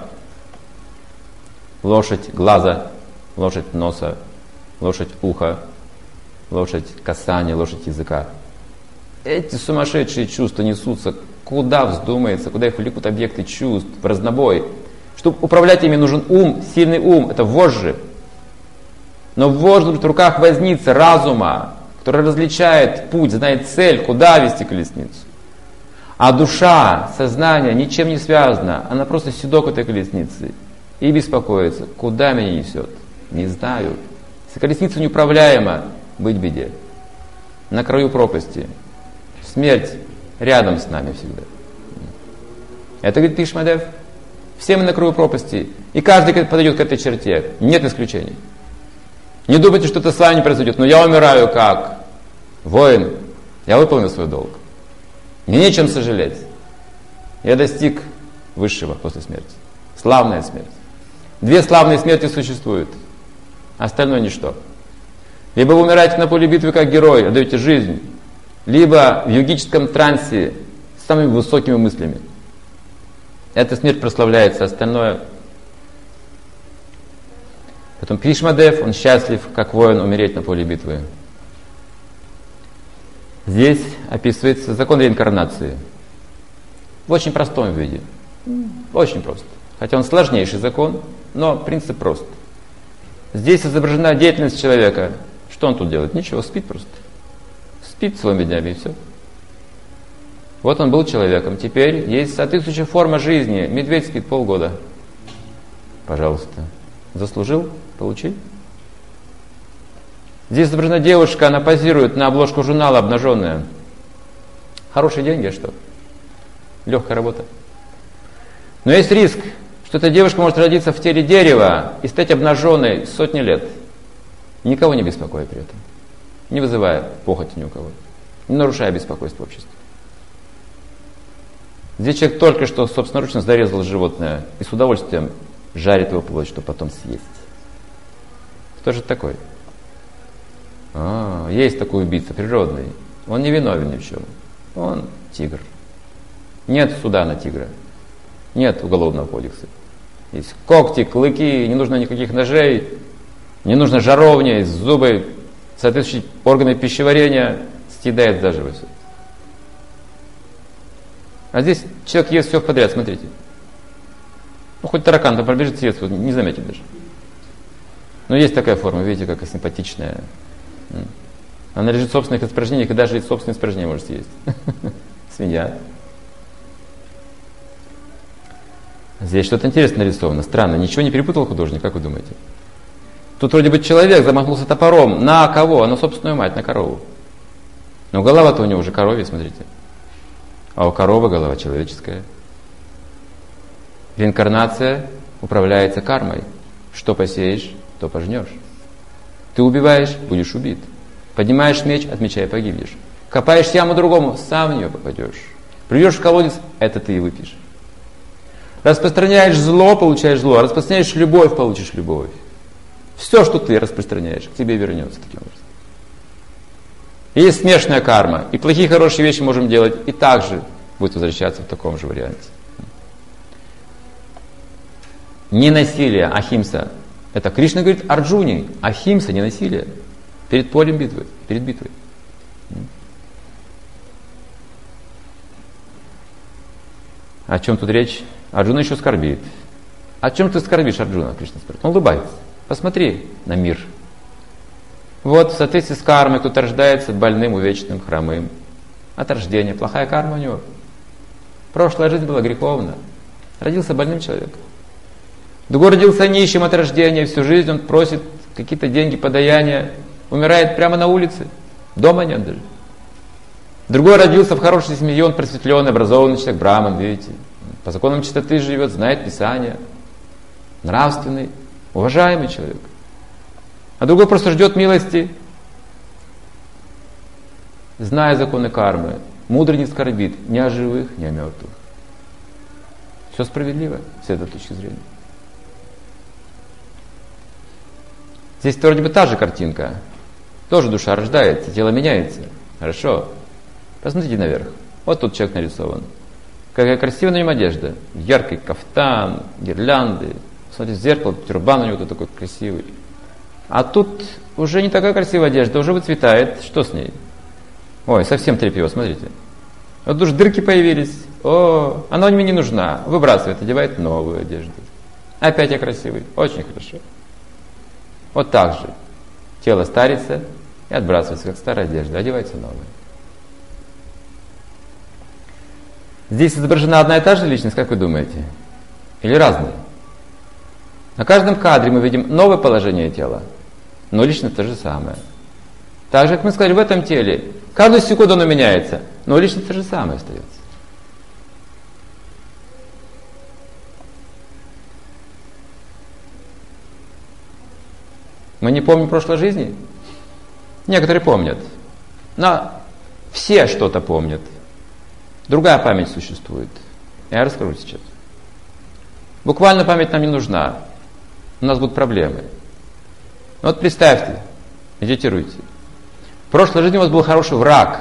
Лошадь глаза, лошадь носа, лошадь уха, лошадь касания, лошадь языка. Эти сумасшедшие чувства несутся, куда вздумается, куда их влекут объекты чувств, в разнобой. Чтобы управлять ими, нужен ум, сильный ум, это вожжи. Но вожжи в руках возницы, разума, который различает путь, знает цель, куда вести колесницу. А душа, сознание ничем не связано, она просто седок этой колесницы. И беспокоится, куда меня несет, не знаю. Если колесница неуправляема, быть беде. На краю пропасти. Смерть рядом с нами всегда. Это говорит Бхишмадев. Все мы на краю пропасти. И каждый подойдет к этой черте. Нет исключений. Не думайте, что это с вами не произойдет. Но я умираю как воин. Я выполнил свой долг. Мне нечем сожалеть. Я достиг высшего после смерти. Славная смерть. 2 славные смерти существуют. Остальное ничто. Либо вы умираете на поле битвы как герой, отдаете жизнь, либо в йогическом трансе с самыми высокими мыслями. Эта смерть прославляется, остальное. Поэтому Бхишмадев, он счастлив, как воин, умереть на поле битвы. Здесь описывается закон реинкарнации. В очень простом виде. Очень просто. Хотя он сложнейший закон, но принцип прост. Здесь изображена деятельность человека. Что он тут делает? Ничего, спит просто. Спит целыми днями и все. Вот он был человеком. Теперь есть соответствующая форма жизни. Медведь спит полгода. Пожалуйста. Заслужил? Получи. Здесь изображена девушка, она позирует на обложку журнала обнаженная. Хорошие деньги, а что? Легкая работа. Но есть риск, что эта девушка может родиться в теле дерева и стать обнаженной сотни лет. Никого не беспокоя при этом. Не вызывая похоти ни у кого. Не нарушая беспокойство общества. Здесь человек только что собственноручно зарезал животное и с удовольствием жарит его плоть, чтобы потом съесть. Кто же это такой? Есть такой убийца природный. Он не виновен ни в чем. Он тигр. Нет суда на тигра. Нет уголовного кодекса. Есть когти, клыки, не нужно никаких ножей, не нужно жаровни, есть зубы, соответствующие органы пищеварения, съедает заживо все. А здесь человек ест все подряд, смотрите. Ну, хоть таракан там пробежит, съест, не заметит даже. Но есть такая форма, видите, какая симпатичная. Она лежит в собственных испражнениях, и даже из собственных испражнений может съесть. Свинья. Здесь что-то интересное нарисовано. Странно. Ничего не перепутал художник, как вы думаете? Тут вроде бы человек замахнулся топором. На кого? На собственную мать, на корову. Но голова-то у него уже коровья, смотрите. а у коровы голова человеческая. Реинкарнация управляется кармой. Что посеешь, то пожнешь. Ты убиваешь, будешь убит. Поднимаешь меч, отмечая погибнешь. Копаешь яму другому, сам в нее попадешь. Придешь в колодец, это ты и выпьешь. Распространяешь зло, получаешь зло. Распространяешь любовь, получишь любовь. Все, что ты распространяешь, к тебе вернется таким образом. И есть смешанная карма. И плохие, и хорошие вещи можем делать, и также будет возвращаться в таком же варианте. Не насилие, ахимса. Это Кришна говорит Арджуне. Ахимса, не насилие. Перед полем битвы, перед битвой. О чем тут речь? Арджуна еще скорбит. О чем ты скорбишь, Арджуна? Кришна спрашивает. Он улыбается. Посмотри на мир. Вот в соответствии с кармой кто-то рождается больным, увечным, хромым. От рождения. Плохая карма у него. Прошлая жизнь была греховна. Родился больным человеком. Другой родился нищим от рождения. Всю жизнь он просит какие-то деньги, подаяния. Умирает прямо на улице. Дома нет даже. Другой родился в хорошей семье, он просветленный, образованный человек, браман, видите. По законам чистоты живет, знает Писание. Нравственный, уважаемый человек. А другой просто ждет милости, зная законы кармы. Мудрый не скорбит ни о живых, ни о мертвых. Все справедливо с этой точки зрения. Здесь вроде бы та же картинка. Тоже душа рождается, тело меняется. Хорошо. Посмотрите наверх. Вот тут человек нарисован. Какая красивая на нем одежда. Яркий кафтан, гирлянды. Смотрите в зеркало, тюрбан у него тут такой красивый. А тут уже не такая красивая одежда, уже выцветает. Что с ней? Ой, совсем тряпье, смотрите. Вот уже дырки появились. О, она мне не нужна. Выбрасывает, одевает новую одежду. Опять я красивый. Очень хорошо. Вот так же. Тело старится и отбрасывается, как старая одежда. Одевается новая. Здесь изображена одна и та же личность, как вы думаете? Или разные? На каждом кадре мы видим новое положение тела, но личность то же самое. Так же, как мы сказали, в этом теле каждую секунду оно меняется, но личность то же самое остается. Мы не помним прошлой жизни? Некоторые помнят. Но все что-то помнят. Другая память существует. Я расскажу сейчас. Буквально память нам не нужна. У нас будут проблемы. Вот представьте, медитируйте. В прошлой жизни у вас был хороший враг.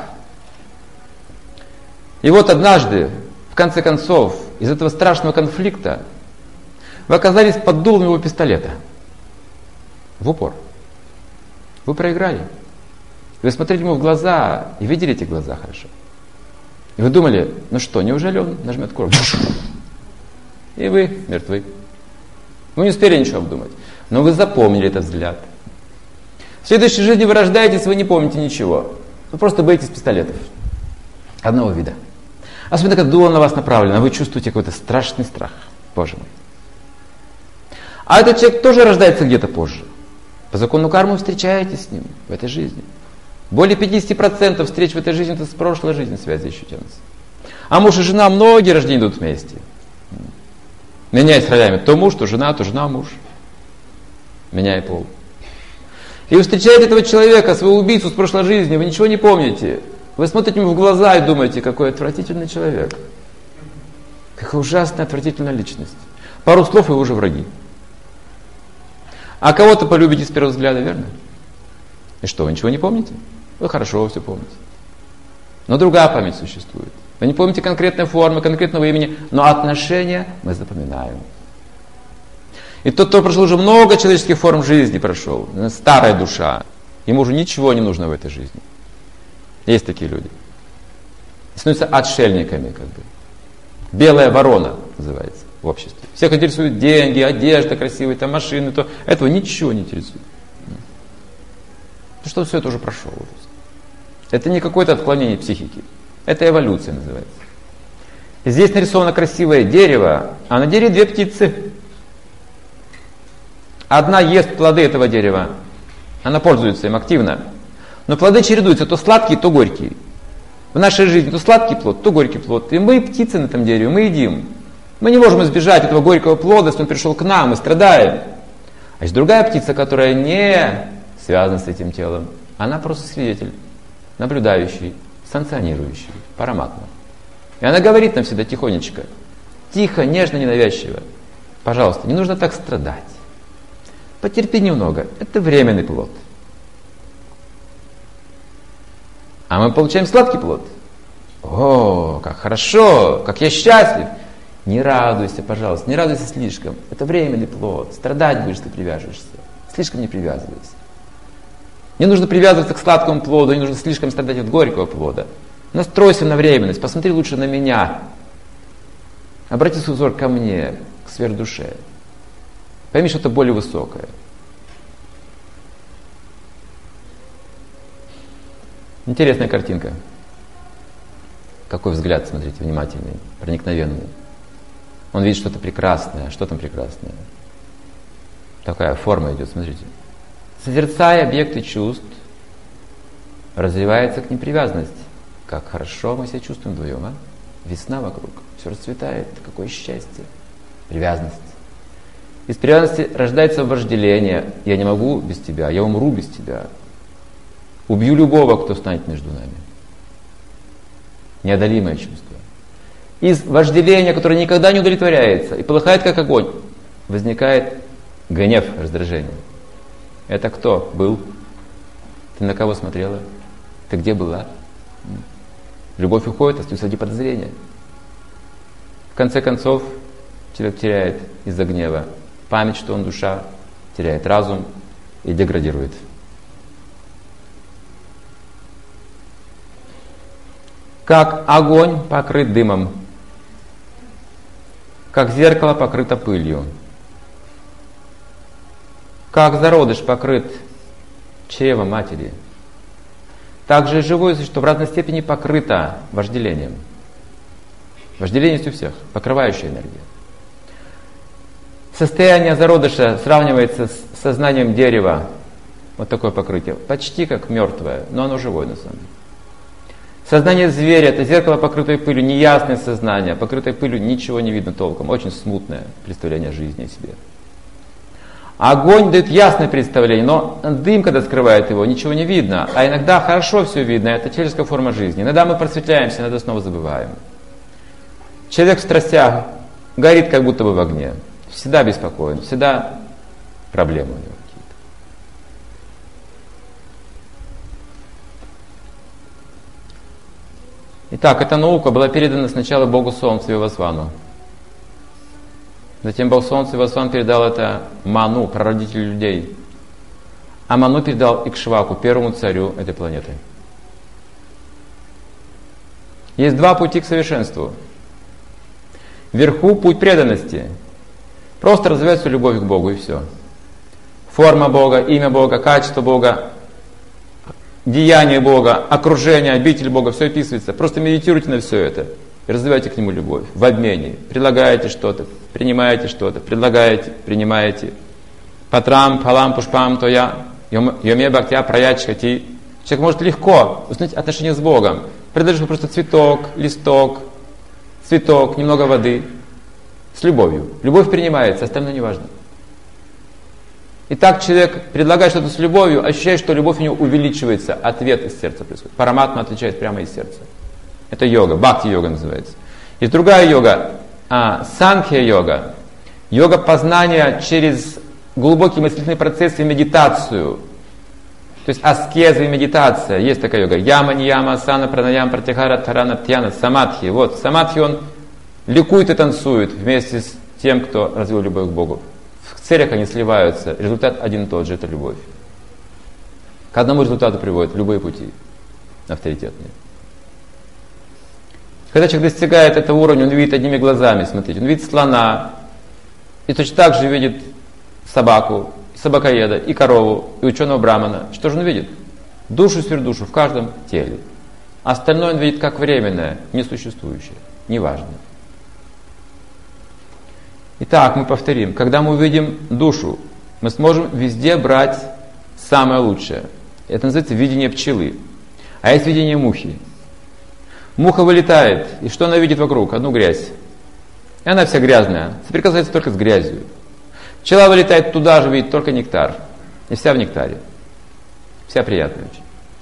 И вот однажды, в конце концов, из этого страшного конфликта вы оказались под дулом его пистолета. В упор. Вы проиграли. Вы смотрели ему в глаза и видели эти глаза хорошо. И вы думали, ну что, неужели он нажмет курок? И вы мертвы. Вы не успели ничего обдумать. Но вы запомнили этот взгляд. В следующей жизни вы рождаетесь, вы не помните ничего. Вы просто боитесь пистолетов. Одного вида. Особенно, когда дуло на вас направлено, вы чувствуете какой-то страшный страх. Боже мой. А этот человек тоже рождается где-то позже. По закону кармы вы встречаетесь с ним в этой жизни. Более 50% встреч в этой жизни это с прошлой жизнью связи еще тянутся. А муж и жена многие рождения идут вместе. Меняясь ролями. То муж, то жена, муж. Меняя пол. И вы встречаете этого человека, своего убийцу с прошлой жизни, вы ничего не помните. Вы смотрите ему в глаза и думаете, какой отвратительный человек. Какая ужасная, отвратительная личность. Пару слов и вы уже враги. А кого-то полюбите с первого взгляда, верно? И что, вы ничего не помните? Вы хорошо все помните. Но другая память существует. Вы не помните конкретной формы, конкретного имени, но отношения мы запоминаем. И тот, кто прошел уже много человеческих форм жизни, прошел, старая душа, ему уже ничего не нужно в этой жизни. Есть такие люди. Становятся отшельниками, как бы. Белая ворона называется в обществе. Всех интересуют деньги, одежда красивая, там машины, то этого ничего не интересует. Потому что все это уже прошло. Это не какое-то отклонение психики. Это эволюция называется. И здесь нарисовано красивое дерево, а на дереве две птицы. Одна ест плоды этого дерева. Она пользуется им активно. Но плоды чередуются, то сладкие, то горькие. в нашей жизни то сладкий плод, то горький плод. И мы птицы на этом дереве, мы едим. Мы не можем избежать этого горького плода, если он пришел к нам, мы страдаем. А есть другая птица, которая не связана с этим телом. Она просто свидетель, наблюдающий, санкционирующий, параматма. И она говорит нам всегда тихонечко, тихо, нежно, ненавязчиво. Пожалуйста, не нужно так страдать. Потерпи немного, это временный плод. А мы получаем сладкий плод. О, как хорошо, как я счастлив. Не радуйся, пожалуйста, не радуйся слишком. Это временный плод. Страдать будешь, ты привяжешься. Слишком не привязывайся. Не нужно привязываться к сладкому плоду, не нужно слишком страдать от горького плода. Настройся на временность, посмотри лучше на меня. Обрати свой взор ко мне, к сверхдуше. Пойми что-то более высокое. Интересная картинка. Какой взгляд, смотрите, внимательный, проникновенный. Он видит что-то прекрасное. Что там прекрасное? Такая форма идет, смотрите. Созерцая объекты чувств, развивается к ним привязанность. Как хорошо мы себя чувствуем вдвоем, а? Весна вокруг, все расцветает, какое счастье. Привязанность. Из привязанности рождается вожделение. Я не могу без тебя, я умру без тебя. Убью любого, кто станет между нами. Неодолимое чувство. Из вожделения, которое никогда не удовлетворяется и полыхает как огонь, возникает гнев, раздражение. Это кто был? Ты на кого смотрела? Ты где была? Любовь уходит, остаются одни подозрения. В конце концов, человек теряет из-за гнева память, что он душа, теряет разум и деградирует. Как огонь покрыт дымом, как зеркало покрыто пылью, как зародыш покрыт чревом матери, так же и живое существо в разной степени покрыто вожделением. Вожделение есть у всех, покрывающая энергия. Состояние зародыша сравнивается с сознанием дерева, вот такое покрытие, почти как мертвое, но оно живое на самом деле. Сознание зверя – это зеркало, покрытое пылью, неясное сознание. Покрытое пылью ничего не видно толком. Очень смутное представление о жизни о себе. Огонь дает ясное представление, но дым, когда скрывает его, ничего не видно. А иногда хорошо все видно, это человеческая форма жизни. Иногда мы просветляемся, иногда снова забываем. Человек в страстях горит как будто бы в огне. Всегда беспокоен, всегда проблемы у него. Итак, эта наука была передана сначала Богу Солнцу Вивасвану. Затем Бог Солнца Вивасван передал это Ману, прародителю людей. А Ману передал Икшваку, первому царю этой планеты. Есть два пути к совершенству. Вверху путь преданности. Просто развивается любовь к Богу и все. Форма Бога, имя Бога, качество Бога, деяние Бога, окружение, обитель Бога, все описывается. Просто медитируйте на все это и развивайте к Нему любовь. В обмене. Предлагаете что-то, принимаете что-то, предлагаете, принимаете. Патрам, палам, пушпам, тоя, йоме бхактя, праячхати. Человек может легко узнать отношения с Богом. Предложишь ему просто цветок, листок, цветок, немного воды. С любовью. Любовь принимается, остальное не важно. Итак, человек предлагает что-то с любовью, ощущает, что любовь у него увеличивается, ответ из сердца происходит. Параматма отвечает прямо из сердца. Это йога, бхакти-йога называется. Есть другая йога, санхья-йога. Йога познания через глубокий мыслительный процесс и медитацию. То есть аскеза и медитация. Есть такая йога. Яма, нияма, асана, пранаям, пратихара, тарана, тьяна, самадхи. Вот, самадхи он ликует и танцует вместе с тем, кто развил любовь к Богу. В целях они сливаются, результат один и тот же, это любовь. К одному результату приводят любые пути авторитетные. Когда человек достигает этого уровня, он видит одними глазами, смотрите, он видит слона, и точно так же видит собаку, собакоеда, и корову, и ученого брамана. Что же он видит? Душу, сверхдушу в каждом теле. Остальное он видит как временное, несуществующее, неважное. Итак, мы повторим. Когда мы увидим душу, мы сможем везде брать самое лучшее. Это называется видение пчелы. А есть видение мухи. Муха вылетает, и что она видит вокруг? Одну грязь. И она вся грязная, соприкасается только с грязью. Пчела вылетает туда же, видит только нектар. И вся в нектаре. Вся приятная очень.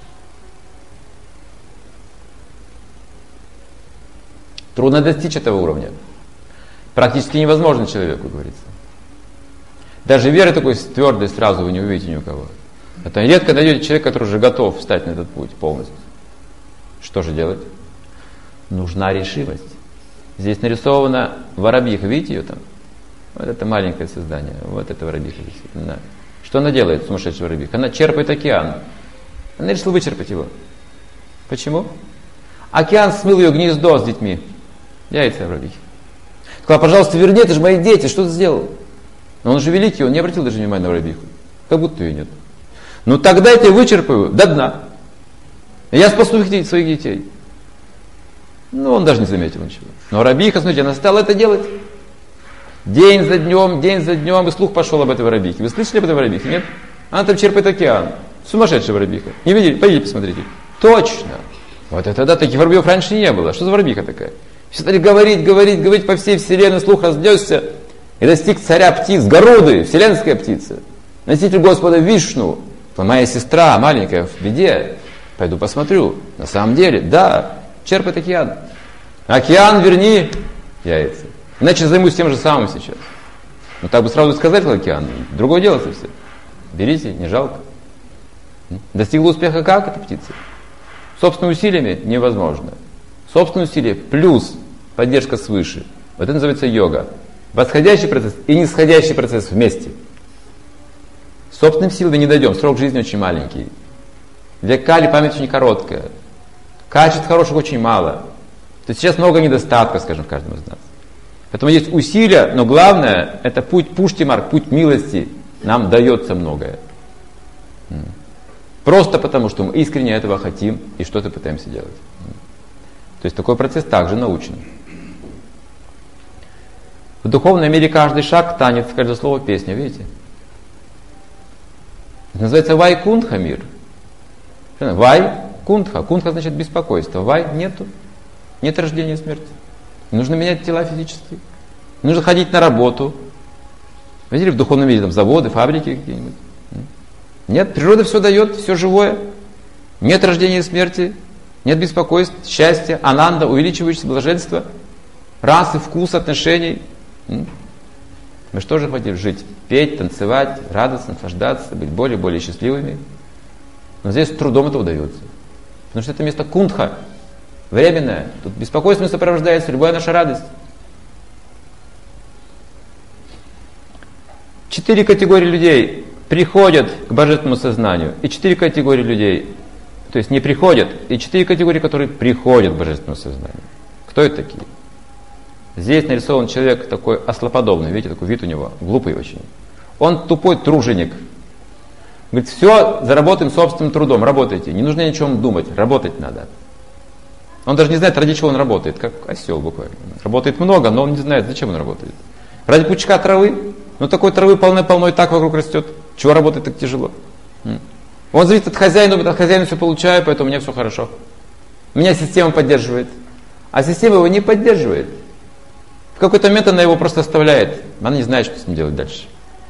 Трудно достичь этого уровня. Практически невозможно человеку, говорится. Даже веры такой твердой сразу вы не увидите ни у кого. Это редко найдете человека, который уже готов встать на этот путь полностью. Что же делать? Нужна решимость. Здесь нарисована воробьиха, видите ее там? Вот это маленькое создание, вот это воробьиха здесь. Что она делает, сумасшедшая воробьиха? Она черпает океан. Она решила вычерпать его. Почему? Океан смыл ее гнездо с детьми. Яйца воробьихи. Сказала, пожалуйста, верни, это же мои дети, что ты сделал? Но он же великий, он не обратил даже внимания на воробьиху. Как будто ее нет. Ну тогда я тебя вычерпаю до дна. Я спасу своих детей. Ну, он даже не заметил ничего. Но воробьиха, смотрите, она стала это делать. День за днем, и слух пошел об этой воробьихе. Вы слышали об этой воробьихе? Нет? Она там черпает океан. Сумасшедшая воробьиха. Не видели? Пойдите посмотрите. Точно. Вот это да, таких воробьев раньше не было. Что за воробьиха такая? Все стали говорить по всей вселенной, слух разнесся и достиг царя птиц, Горуды, вселенская птица. Носитель Господа Вишну. Моя сестра маленькая в беде. Пойду посмотрю. На самом деле, да, черпает океан. Океан, верни яйца. Иначе займусь тем же самым сейчас. Ну так бы сразу сказать океан. Другое дело совсем. Берите, не жалко. Достигла успеха как эта птица? Собственными усилиями невозможно. Собственные усилия плюс поддержка свыше. Вот это называется йога. Восходящий процесс и нисходящий процесс вместе. Собственным силами не дойдем. Срок жизни очень маленький. Век Кали память очень короткая. Качеств хороших очень мало. То есть сейчас много недостатков, скажем, в каждом из нас. Поэтому есть усилия, но главное, это путь пуштимарк, путь милости. Нам дается многое. Просто потому, что мы искренне этого хотим и что-то пытаемся делать. То есть такой процесс также научен. В духовном мире каждый шаг танец, каждое слово песня, видите? Это называется вайкунтха мир. Вай, кунтха. Кунтха значит беспокойство. Вай нету. Нет рождения и смерти. Не нужно менять тела физические. Не нужно ходить на работу. Видели в духовном мире там заводы, фабрики какие-нибудь? Нет, природа все дает, все живое. Нет рождения и смерти. Нет беспокойств, счастья, ананда, увеличивающееся блаженство, расы, вкус, отношений. Мы что же хотим? Жить, петь, танцевать, радоваться, наслаждаться, быть более и более счастливыми. Но здесь с трудом это удается. Потому что это место кунтха, временное. Тут беспокойством сопровождается любая наша радость. 4 категории людей приходят к божественному сознанию. И 4 категории людей, то есть не приходят. И 4 категории, которые приходят к божественному сознанию. Кто это такие? Здесь нарисован человек такой ослоподобный. Видите, такой вид у него, глупый очень. Он тупой труженик. Говорит, все заработаем собственным трудом, работайте. Не нужно ни о чем думать, работать надо. Он даже не знает, ради чего он работает, как осел буквально. Работает много, но он не знает, зачем он работает. Ради пучка травы? Ну такой травы полно и так вокруг растет. Чего работать так тяжело? Он зависит от хозяина, думает, от хозяина все получаю, поэтому у меня все хорошо. Меня система поддерживает. А система его не поддерживает. В какой-то момент она его просто оставляет. Она не знает, что с ним делать дальше.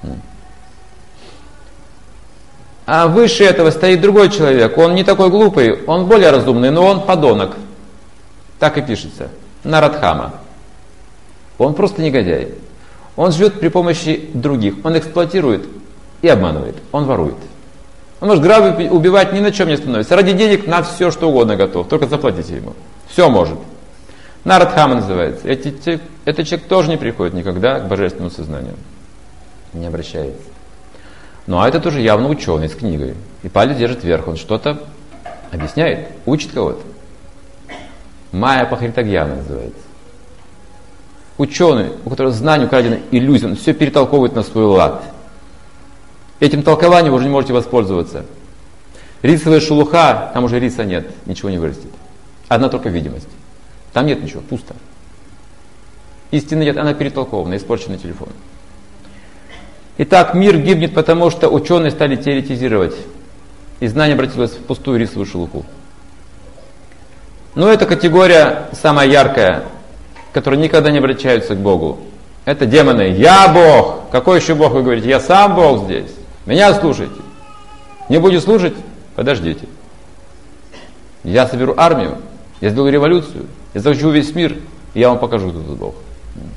А выше этого стоит другой человек. Он не такой глупый, он более разумный, но он подонок. Так и пишется. Нарадхама. Он просто негодяй. Он живет при помощи других. Он эксплуатирует и обманывает. Он ворует. Он может грабить, убивать, ни на чем не становится. Ради денег на все, что угодно готов. Только заплатите ему. Все может. Нарадхама называется. Этот человек тоже не приходит никогда к божественному сознанию. Не обращается. Ну а этот уже явно ученый с книгой. И палец держит вверх. Он что-то объясняет, учит кого-то. Майя Пахритагьяна называется. Ученый, у которого знание украдено иллюзия, он все перетолковывает на свой лад. Этим толкованием вы уже не можете воспользоваться. Рисовая шелуха, там уже риса нет, ничего не вырастет. Одна только видимость. Там нет ничего, пусто. Истины нет, она перетолкована, испорченный телефон. Итак, мир гибнет, потому что ученые стали теоретизировать. И знание обратилось в пустую рисовую шелуху. Но эта категория самая яркая, которые никогда не обращаются к Богу. Это демоны. Я Бог. Какой еще Бог? Вы говорите, я сам Бог здесь. Меня слушайте. Не будете слушать? Подождите. Я соберу армию, я сделаю революцию, я захвачу весь мир, и я вам покажу, кто тут Бог.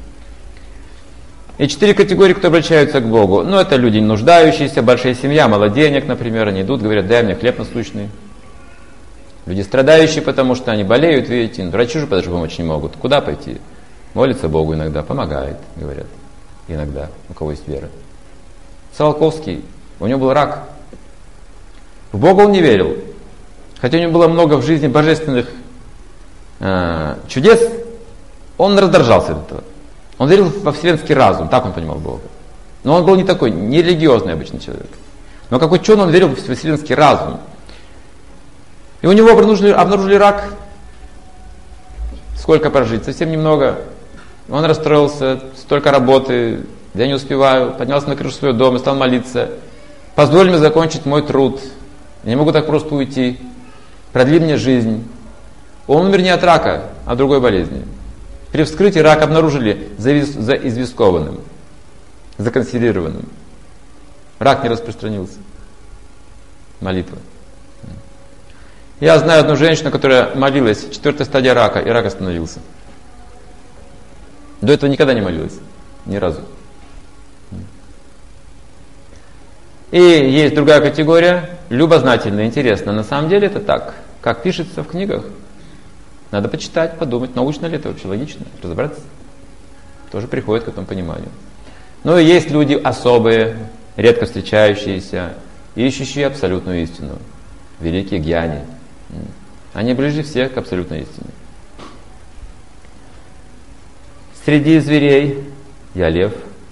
И 4 категории, кто обращаются к Богу. Ну, это люди нуждающиеся, большая семья, мало денег, например. Они идут, говорят, дай мне хлеб насущный. Люди страдающие, потому что они болеют, видите, врачи же даже помочь не могут. Куда пойти? Молится Богу иногда, помогает, говорят. Иногда, у кого есть вера. Циолковский, у него был рак. В Бога он не верил. Хотя у него было много в жизни божественных чудес, он раздражался от этого. Он верил во вселенский разум, так он понимал Бога. Но он был не такой, не религиозный обычный человек. Но как ученый он верил в вселенский разум. И у него обнаружили рак. Сколько прожить? Совсем немного. Он расстроился, столько работы, я не успеваю. Поднялся на крышу своего дома, стал молиться. Позволь мне закончить мой труд. Я не могу так просто уйти. Продли мне жизнь. Он умер не от рака, а от другой болезни. При вскрытии рак обнаружили заизвескованным, законсервированным. Рак не распространился. Молитва. Я знаю одну женщину, которая молилась, 4-я стадия рака, и рак остановился. До этого никогда не молилась. Ни разу. И есть другая категория, любознательная, интересная. На самом деле это так, как пишется в книгах. Надо почитать, подумать, научно ли это вообще, логично, разобраться. Тоже приходит к этому пониманию. Но и есть люди особые, редко встречающиеся, ищущие абсолютную истину. Великие гьяни. Они ближе всех к абсолютной истине. Среди зверей я лев.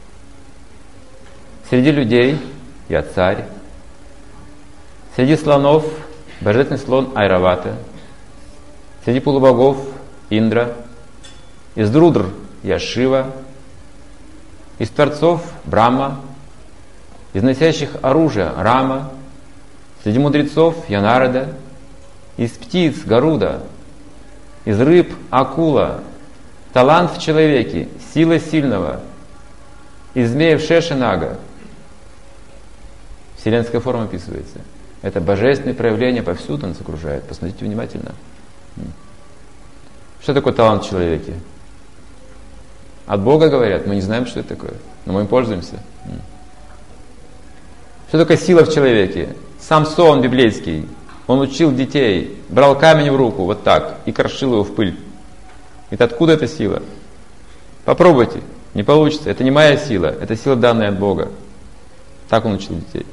Среди людей я царь. Среди слонов божественный слон Айравата. Среди полубогов Индра. Из Рудр я Шива. Из творцов Брахма. Из носящих оружие Рама. Среди мудрецов я Нарада. Из птиц Гаруда. Из рыб Акула. Талант в человеке, сила сильного. Из змеев Шешенага. Вселенская форма описывается. Это божественное проявление, повсюду нас окружает. Посмотрите внимательно. Что такое талант в человеке? От Бога говорят, мы не знаем, что это такое, но мы им пользуемся. Что такое сила в человеке? Самсон библейский, он учил детей, брал камень в руку, вот так, и крошил его в пыль. Ведь откуда эта сила? Попробуйте, не получится. Это не моя сила, это сила, данная от Бога. Так он учил детей.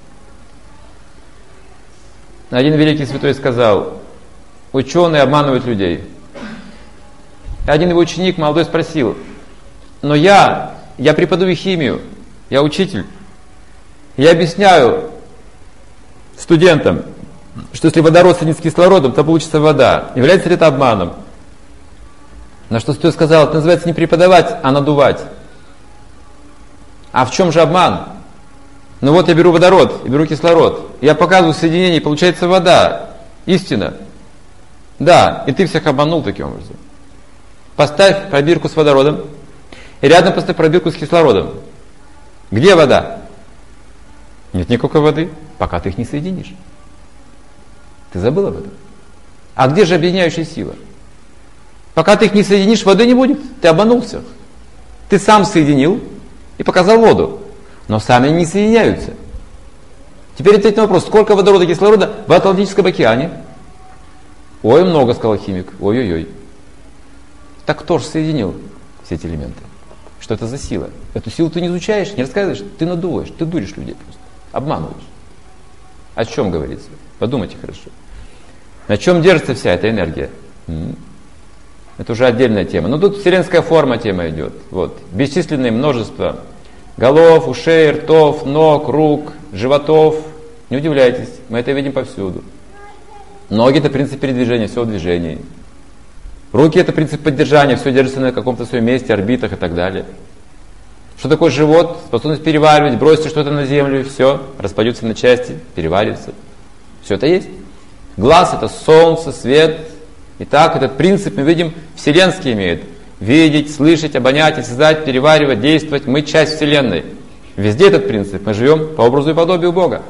Один великий святой сказал, ученые обманывают людей. И один его ученик молодой спросил, но я преподаю химию, я учитель. Я объясняю студентам, что если водород соединить с кислородом, то получится вода. Является ли это обманом? На что святой сказал, это называется не преподавать, а надувать. А в чем же обман? Ну вот я беру водород, я беру кислород, я показываю соединение, и получается вода. Истина. Да, и ты всех обманул таким образом. Поставь пробирку с водородом, и рядом поставь пробирку с кислородом. Где вода? Нет никакой воды, пока ты их не соединишь. Ты забыл об этом? А где же объединяющая сила? Пока ты их не соединишь, воды не будет. Ты обманулся. Ты сам соединил и показал воду. Но сами они не соединяются. Теперь ответь на вопрос, сколько водорода и кислорода в Атлантическом океане? Ой, много, сказал химик. Ой-ой-ой. Так кто же соединил все эти элементы? Что это за сила? Эту силу ты не изучаешь, не рассказываешь, ты надуваешь, ты дуришь людей просто. Обманываешь. О чем говорится? Подумайте хорошо. На чем держится вся эта энергия? Это уже отдельная тема. Но тут вселенская форма тема идет. Вот. Бесчисленное множество голов, ушей, ртов, ног, рук, животов. Не удивляйтесь, мы это видим повсюду. Ноги — это принцип передвижения, все в движении. Руки — это принцип поддержания, все держится на каком-то своем месте, орбитах и так далее. Что такое живот? Способность переваривать, бросить что-то на землю, и все, распадется на части, переваривается. Все это есть. Глаз — это солнце, свет, Итак, этот принцип мы видим вселенский имеет. Видеть, слышать, обонять, осязать, переваривать, действовать. Мы часть Вселенной. Везде этот принцип. Мы живем по образу и подобию Бога.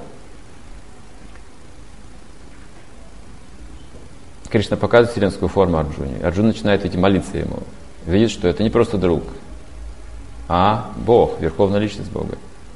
Кришна показывает вселенскую форму Арджуне. Арджуна начинает ведь молиться ему. Видит, что это не просто друг, а Бог, Верховная Личность Бога.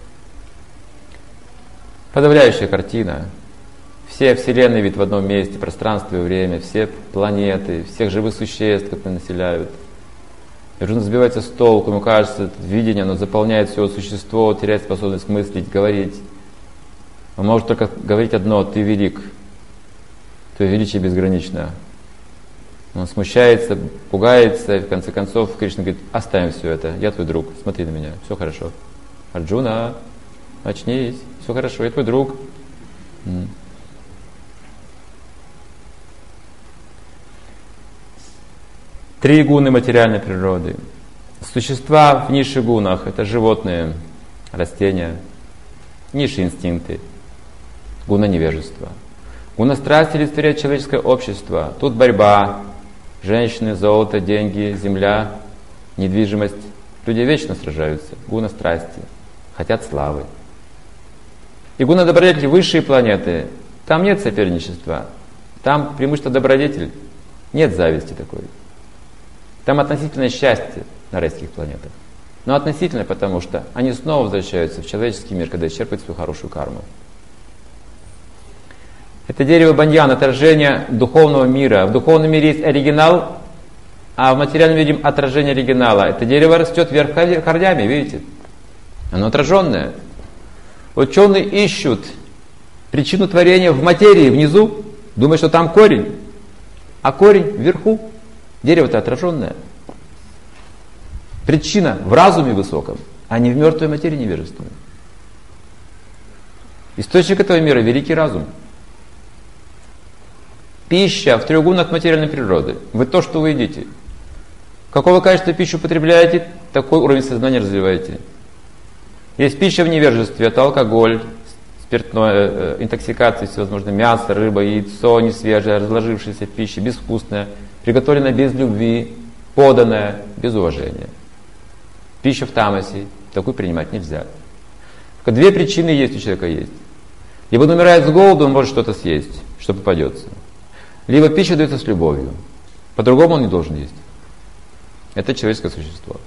Подавляющая картина. Все вселенные ведь в одном месте, пространство и время, все планеты, всех живых существ, которые населяют. Арджуна сбивается с толку, ему кажется, это видение, оно заполняет все существо, теряет способность мыслить, говорить. Он может только говорить одно: ты велик, твое величие безгранично. Он смущается, пугается, и в конце концов Кришна говорит: оставим все это, я твой друг, смотри на меня, все хорошо. Арджуна, очнись, все хорошо, я твой друг. Три гуны материальной природы. Существа в низших гунах — это животные, растения, низшие инстинкты, гуна невежества. Гуна страсти олицетворяет человеческое общество. Тут борьба. Женщины, золото, деньги, земля, недвижимость. Люди вечно сражаются. Гуна страсти. Хотят славы. И гуна добродетель — высшие планеты. Там нет соперничества. Там преимущество добродетель. Нет зависти такой. Там относительное счастье на райских планетах. Но относительное, потому что они снова возвращаются в человеческий мир, когда исчерпывают свою хорошую карму. Это дерево баньян, отражение духовного мира. В духовном мире есть оригинал, а в материальном видим отражение оригинала. Это дерево растет вверх корнями, видите? Оно отраженное. Ученые ищут причину творения в материи, внизу, думают, что там корень. А корень вверху. Дерево-то отраженное. Причина в разуме высоком, а не в мертвой материи невежественной. Источник этого мира — великий разум. Пища в трех гунах материальной природы. Вы то, что вы едите. Какого качества пищу потребляете, такой уровень сознания развиваете. Есть пища в невежестве, это алкоголь, спиртное, интоксикация всевозможные, мясо, рыба, яйцо несвежее, разложившаяся пища, безвкусная, приготовленная без любви, поданная без уважения. Пища в тамасе, такую принимать нельзя. Только две причины есть у человека есть. Либо он умирает с голоду, он может что-то съесть, что попадется. Либо пища дается с любовью. По-другому он не должен есть. Это человеческое существо.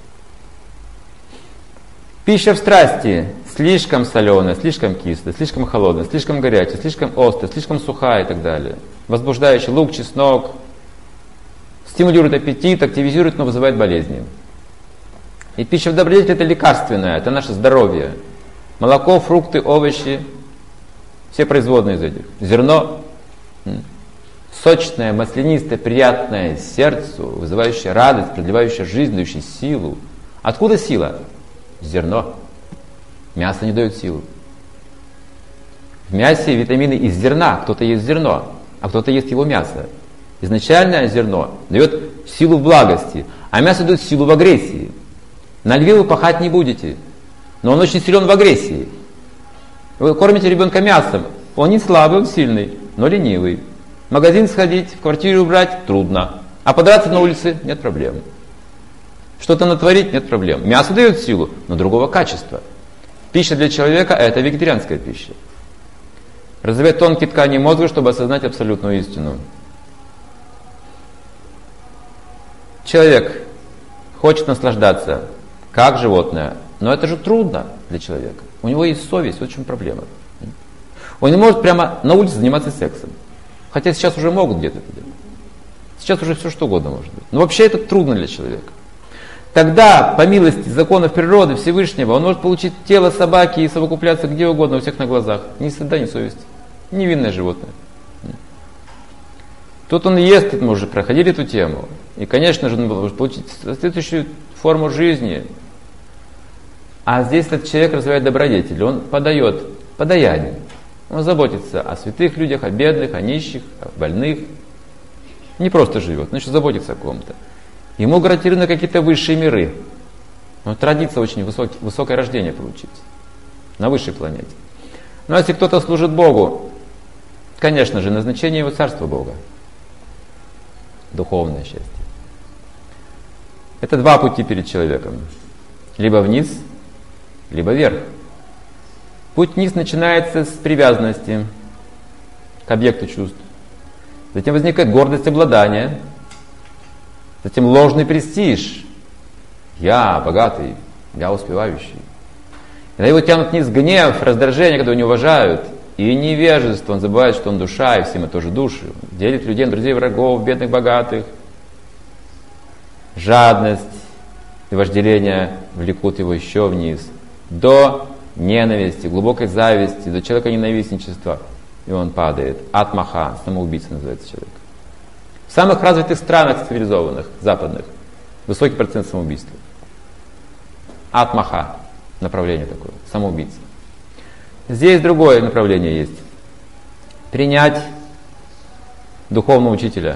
Пища в страсти слишком соленая, слишком кислая, слишком холодная, слишком горячая, слишком острая, слишком сухая и так далее. Возбуждающий лук, чеснок. Стимулирует аппетит, активизирует, но вызывает болезни. И пища в добродетели — это лекарственная, это наше здоровье. Молоко, фрукты, овощи, все производные из этих. Зерно сочное, маслянистое, приятное сердцу, вызывающее радость, продлевающее жизнь, дающее силу. Откуда сила? Зерно. Мясо не дает силу. В мясе витамины из зерна. Кто-то ест зерно, а кто-то ест его мясо. Изначальное зерно дает силу в благости, а мясо дает силу в агрессии. На льве вы пахать не будете, но он очень силен в агрессии. Вы кормите ребенка мясом, он не слабый, он сильный, но ленивый. В магазин сходить, в квартиру убрать — трудно. А подраться на улице — нет проблем. Что-то натворить — нет проблем. Мясо дает силу, но другого качества. Пища для человека — это вегетарианская пища. Развивает тонкие ткани мозга, чтобы осознать абсолютную истину. Человек хочет наслаждаться, как животное, но это же трудно для человека. У него есть совесть, вот в чем проблема. Он не может прямо на улице заниматься сексом. Хотя сейчас уже могут где-то это делать. Сейчас уже все что угодно может быть. Но вообще это трудно для человека. Тогда, по милости законов природы Всевышнего, он может получить тело собаки и совокупляться где угодно, у всех на глазах. Ни стыда, ни совести. Невинное животное. Тут он ест, мы уже проходили эту тему. И, конечно же, он может получить следующую форму жизни. А здесь этот человек развивает добродетель. Он подает подаяние. Он заботится о святых людях, о бедных, о нищих, о больных. Не просто живет, но еще заботится о ком-то. Ему гарантированы какие-то высшие миры. Он традиция очень высокое рождение получить. На высшей планете. Но если кто-то служит Богу, конечно же, назначение его царства Бога. духовное счастье. Это два пути перед человеком. Либо вниз, либо вверх. Путь вниз начинается с привязанности к объекту чувств. Затем возникает гордость обладания. Затем ложный престиж. Я богатый, я успевающий. Когда его тянут вниз гнев, раздражение, когда его не уважают, и невежество, он забывает, что он душа, и все мы тоже души. Делит людей на друзей, врагов, бедных, богатых. Жадность и вожделение влекут его еще вниз. До ненависти, глубокой зависти, до человека-ненавистничества. И он падает. Атмаха, самоубийца называется человек. В самых развитых странах цивилизованных, западных, высокий процент самоубийства. Атмаха, направление такое, самоубийца. Здесь другое направление есть. Принять духовного учителя,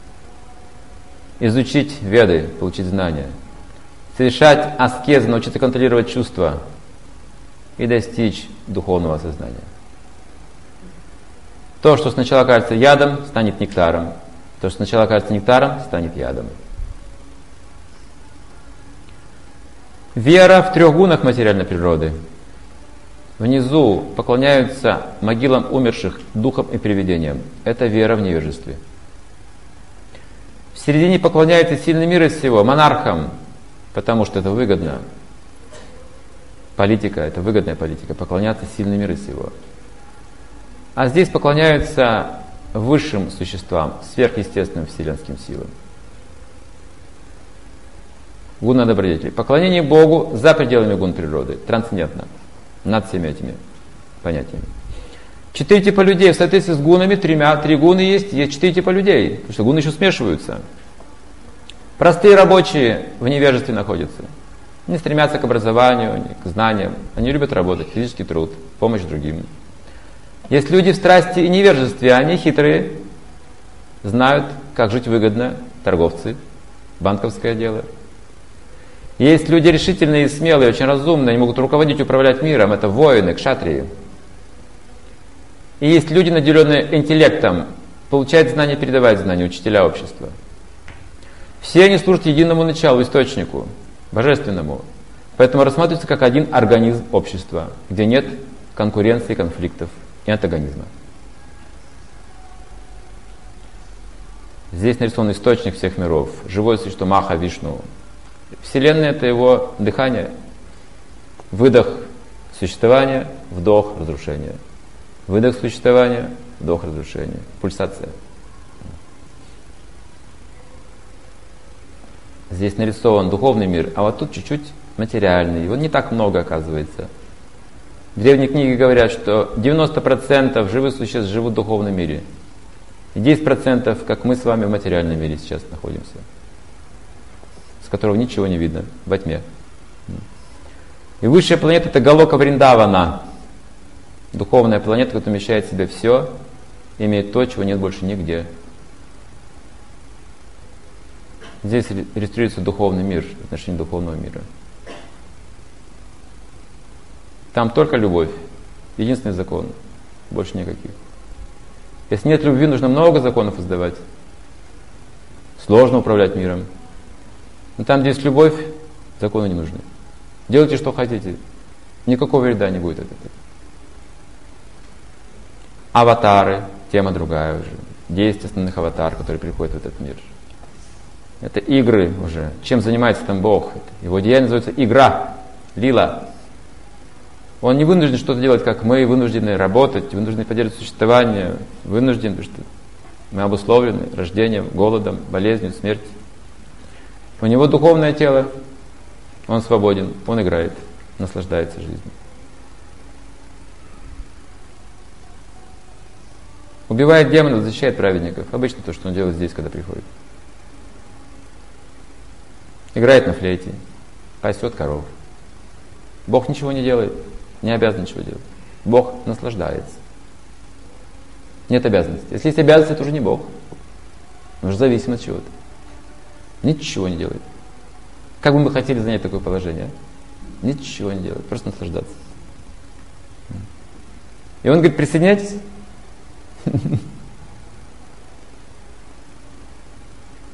изучить веды, получить знания, совершать аскезы, научиться контролировать чувства и достичь духовного сознания. То, что сначала кажется ядом, станет нектаром. То, что сначала кажется нектаром, станет ядом. Вера в трех гунах материальной природы. Внизу поклоняются могилам умерших, духам и привидениям. Это вера в невежестве. В середине поклоняются сильным мира всего, монархам, потому что это выгодно. Политика, это выгодная политика, поклоняться сильным мира всего. А здесь поклоняются высшим существам, сверхъестественным вселенским силам. Гуна добродетели. Поклонение Богу за пределами гун природы, трансцендентно, над всеми этими понятиями. 4 типа людей в соответствии с гунами, 3 гуны есть 4 типа людей, потому что гуны еще смешиваются. Простые рабочие в невежестве находятся. Не стремятся к образованию, к знаниям. Они любят работать, физический труд, помощь другим. Есть люди в страсти и невежестве, они хитрые, знают, как жить выгодно, торговцы, банковское дело. Есть люди решительные и смелые, очень разумные, они могут руководить, управлять миром, это воины, кшатрии. И есть люди, наделенные интеллектом, получают знания, передавать знания, учителя общества. Все они служат единому началу, источнику, божественному. Поэтому рассматриваются как один организм общества, где нет конкуренции, конфликтов и антагонизма. Здесь нарисован источник всех миров, живое существо Маха Вишну. Вселенная — это его дыхание, выдох существования, вдох разрушения. Выдох существования, вдох разрушения. Пульсация. Здесь нарисован духовный мир, а вот тут чуть-чуть материальный. Его не так много, оказывается. Древние книги говорят, что 90% живых существ живут в духовном мире. И 10%, как мы с вами в материальном мире сейчас находимся, с которого ничего не видно, во тьме. И высшая планета — это Галока Вриндавана. Духовная планета, которая вмещает в себя все, имеет то, чего нет больше нигде. Здесь иллюстрируется духовный мир, отношение духовного мира. Там только любовь, единственный закон, больше никаких. Если нет любви, нужно много законов издавать. Сложно управлять миром. Но там, где есть любовь, законы не нужны. Делайте, что хотите. Никакого вреда не будет от этого. Аватары, тема другая уже. 10 основных аватар, которые приходят в этот мир. Это игры уже. Чем занимается там Бог? Его деяние называется игра, лила. Он не вынужден что-то делать, как мы, вынуждены работать, вынуждены поддерживать существование, вынуждены, потому что мы обусловлены рождением, голодом, болезнью, смертью. У него духовное тело, он свободен, он играет, наслаждается жизнью. Убивает демонов, защищает праведников. Обычно то, что он делает здесь, когда приходит. Играет на флейте, пасет коров. Бог ничего не делает, не обязан ничего делать. Бог наслаждается. Нет обязанности. Если есть обязанность, это уже не Бог. Он уже зависим от чего-то. Ничего не делает. Как бы мы хотели занять такое положение? Ничего не делает, просто наслаждаться. И он говорит: присоединяйтесь.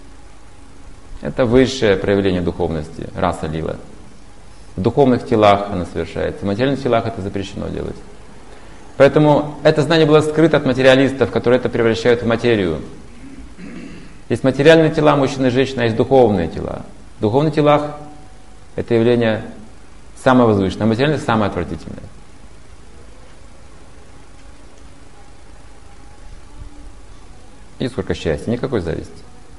Это высшее проявление духовности, раса лила. В духовных телах она совершается, в материальных телах это запрещено делать. Поэтому это знание было скрыто от материалистов, которые это превращают в материю. Есть материальные тела мужчины и женщины, а есть духовные тела. В духовных телах это явление самое возвышенное, а материальное самое отвратительное. И сколько счастья, никакой зависти.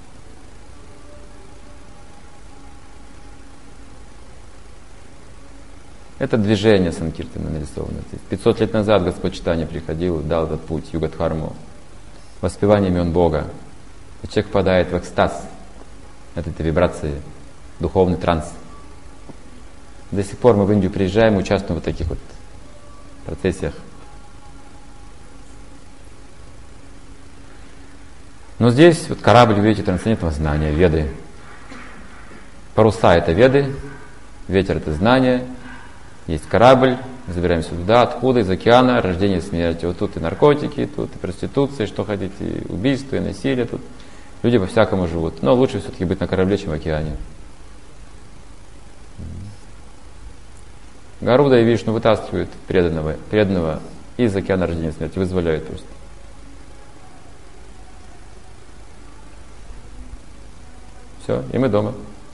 Это движение Санкиртана нарисовано. 500 лет назад Господь Чайтанья приходил, дал этот путь, Юга-дхарму, воспевание имен Бога. И человек впадает в экстаз от этой вибрации, духовный транс. До сих пор мы в Индию приезжаем, участвуем в таких вот процессиях. Но здесь вот корабль, видите, трансцендентного знания, веды. Паруса — это веды, ветер — это знание. Есть корабль, мы забираемся туда, откуда, из океана, рождение и смерть. Вот тут и наркотики, тут и проституция, что хотите, и убийство, и насилие. Тут люди по-всякому живут. Но лучше все-таки быть на корабле, чем в океане. Гаруда и Вишну вытаскивают преданного из океана рождения и смерти, вызволяют просто. Все, и мы дома.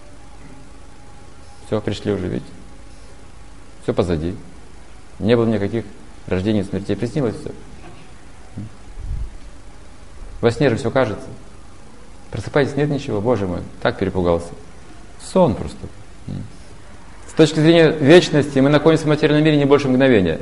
Все, пришли уже, видите. Все позади. Не было никаких рождений и смертей. Приснилось все. Во сне же все кажется. Просыпаетесь, нет ничего. Боже мой, так перепугался. Сон просто. С точки зрения вечности мы находимся в материальном мире не больше мгновения.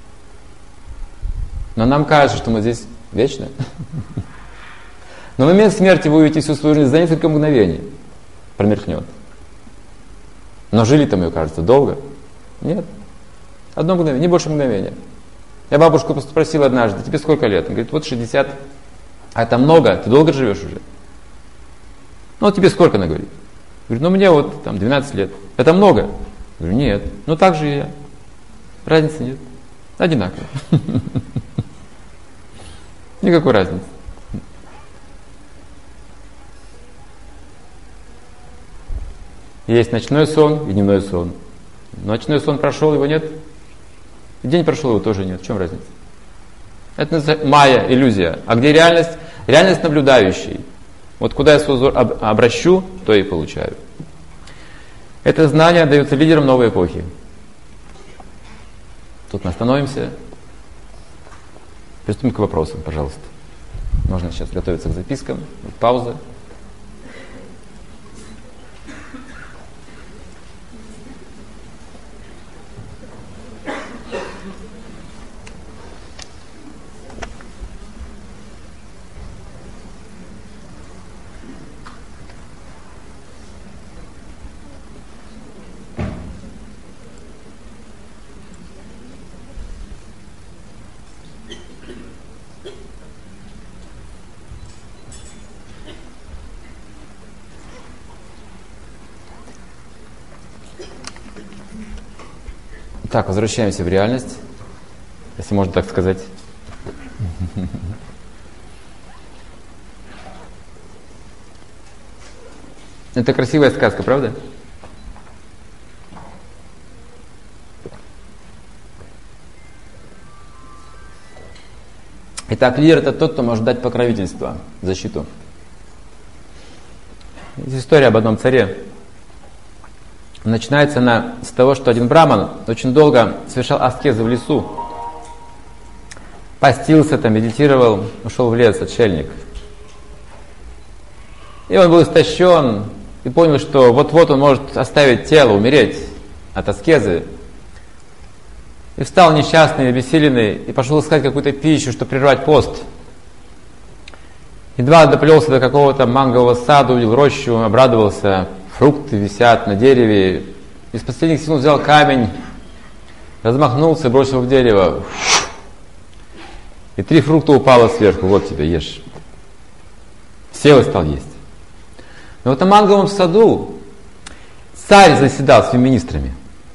Но нам кажется, что мы здесь вечно. Но в момент смерти вы увидите всю свою жизнь за несколько мгновений. Промелькнет. Но жили-то мы, кажется, долго. Нет. Одно мгновение, не больше мгновения. Я бабушку спросил однажды: тебе сколько лет? Он говорит: вот 60. А это много? Ты долго живешь уже? Ну, тебе сколько, она говорит? Говорит: ну, мне вот там 12 лет. Это много? Я говорю: нет. Ну, так же и я. Разницы нет. Одинаково. Никакой разницы. Есть ночной сон и дневной сон. Ночной сон прошел, его нет. И день прошел, его тоже нет. В чем разница? Это называется майя, иллюзия. А где реальность? Реальность наблюдающий. Вот куда я свой взор обращу, то и получаю. Это знание дается лидерам новой эпохи. Тут мы остановимся. Приступим к вопросам, пожалуйста. Можно сейчас готовиться к запискам. Пауза. Так, возвращаемся в реальность, если можно так сказать. Это красивая сказка, правда? Итак, лидер — это тот, кто может дать покровительство, защиту. Есть история об одном царе. Начинается она с того, что один браман очень долго совершал аскезы в лесу. Постился там, медитировал, ушел в лес, отшельник. И он был истощен и понял, что вот-вот он может оставить тело, умереть от аскезы. И встал несчастный, обессиленный, и пошел искать какую-то пищу, чтобы прервать пост. Едва доплелся до какого-то мангового сада, увидел рощу, обрадовался. Фрукты висят на дереве. Из последних сил взял камень, размахнулся, бросил в дерево. И 3 фрукта упало сверху. Вот тебе, ешь. Сел и стал есть. Но в этом манговом саду царь заседал с своими министрами.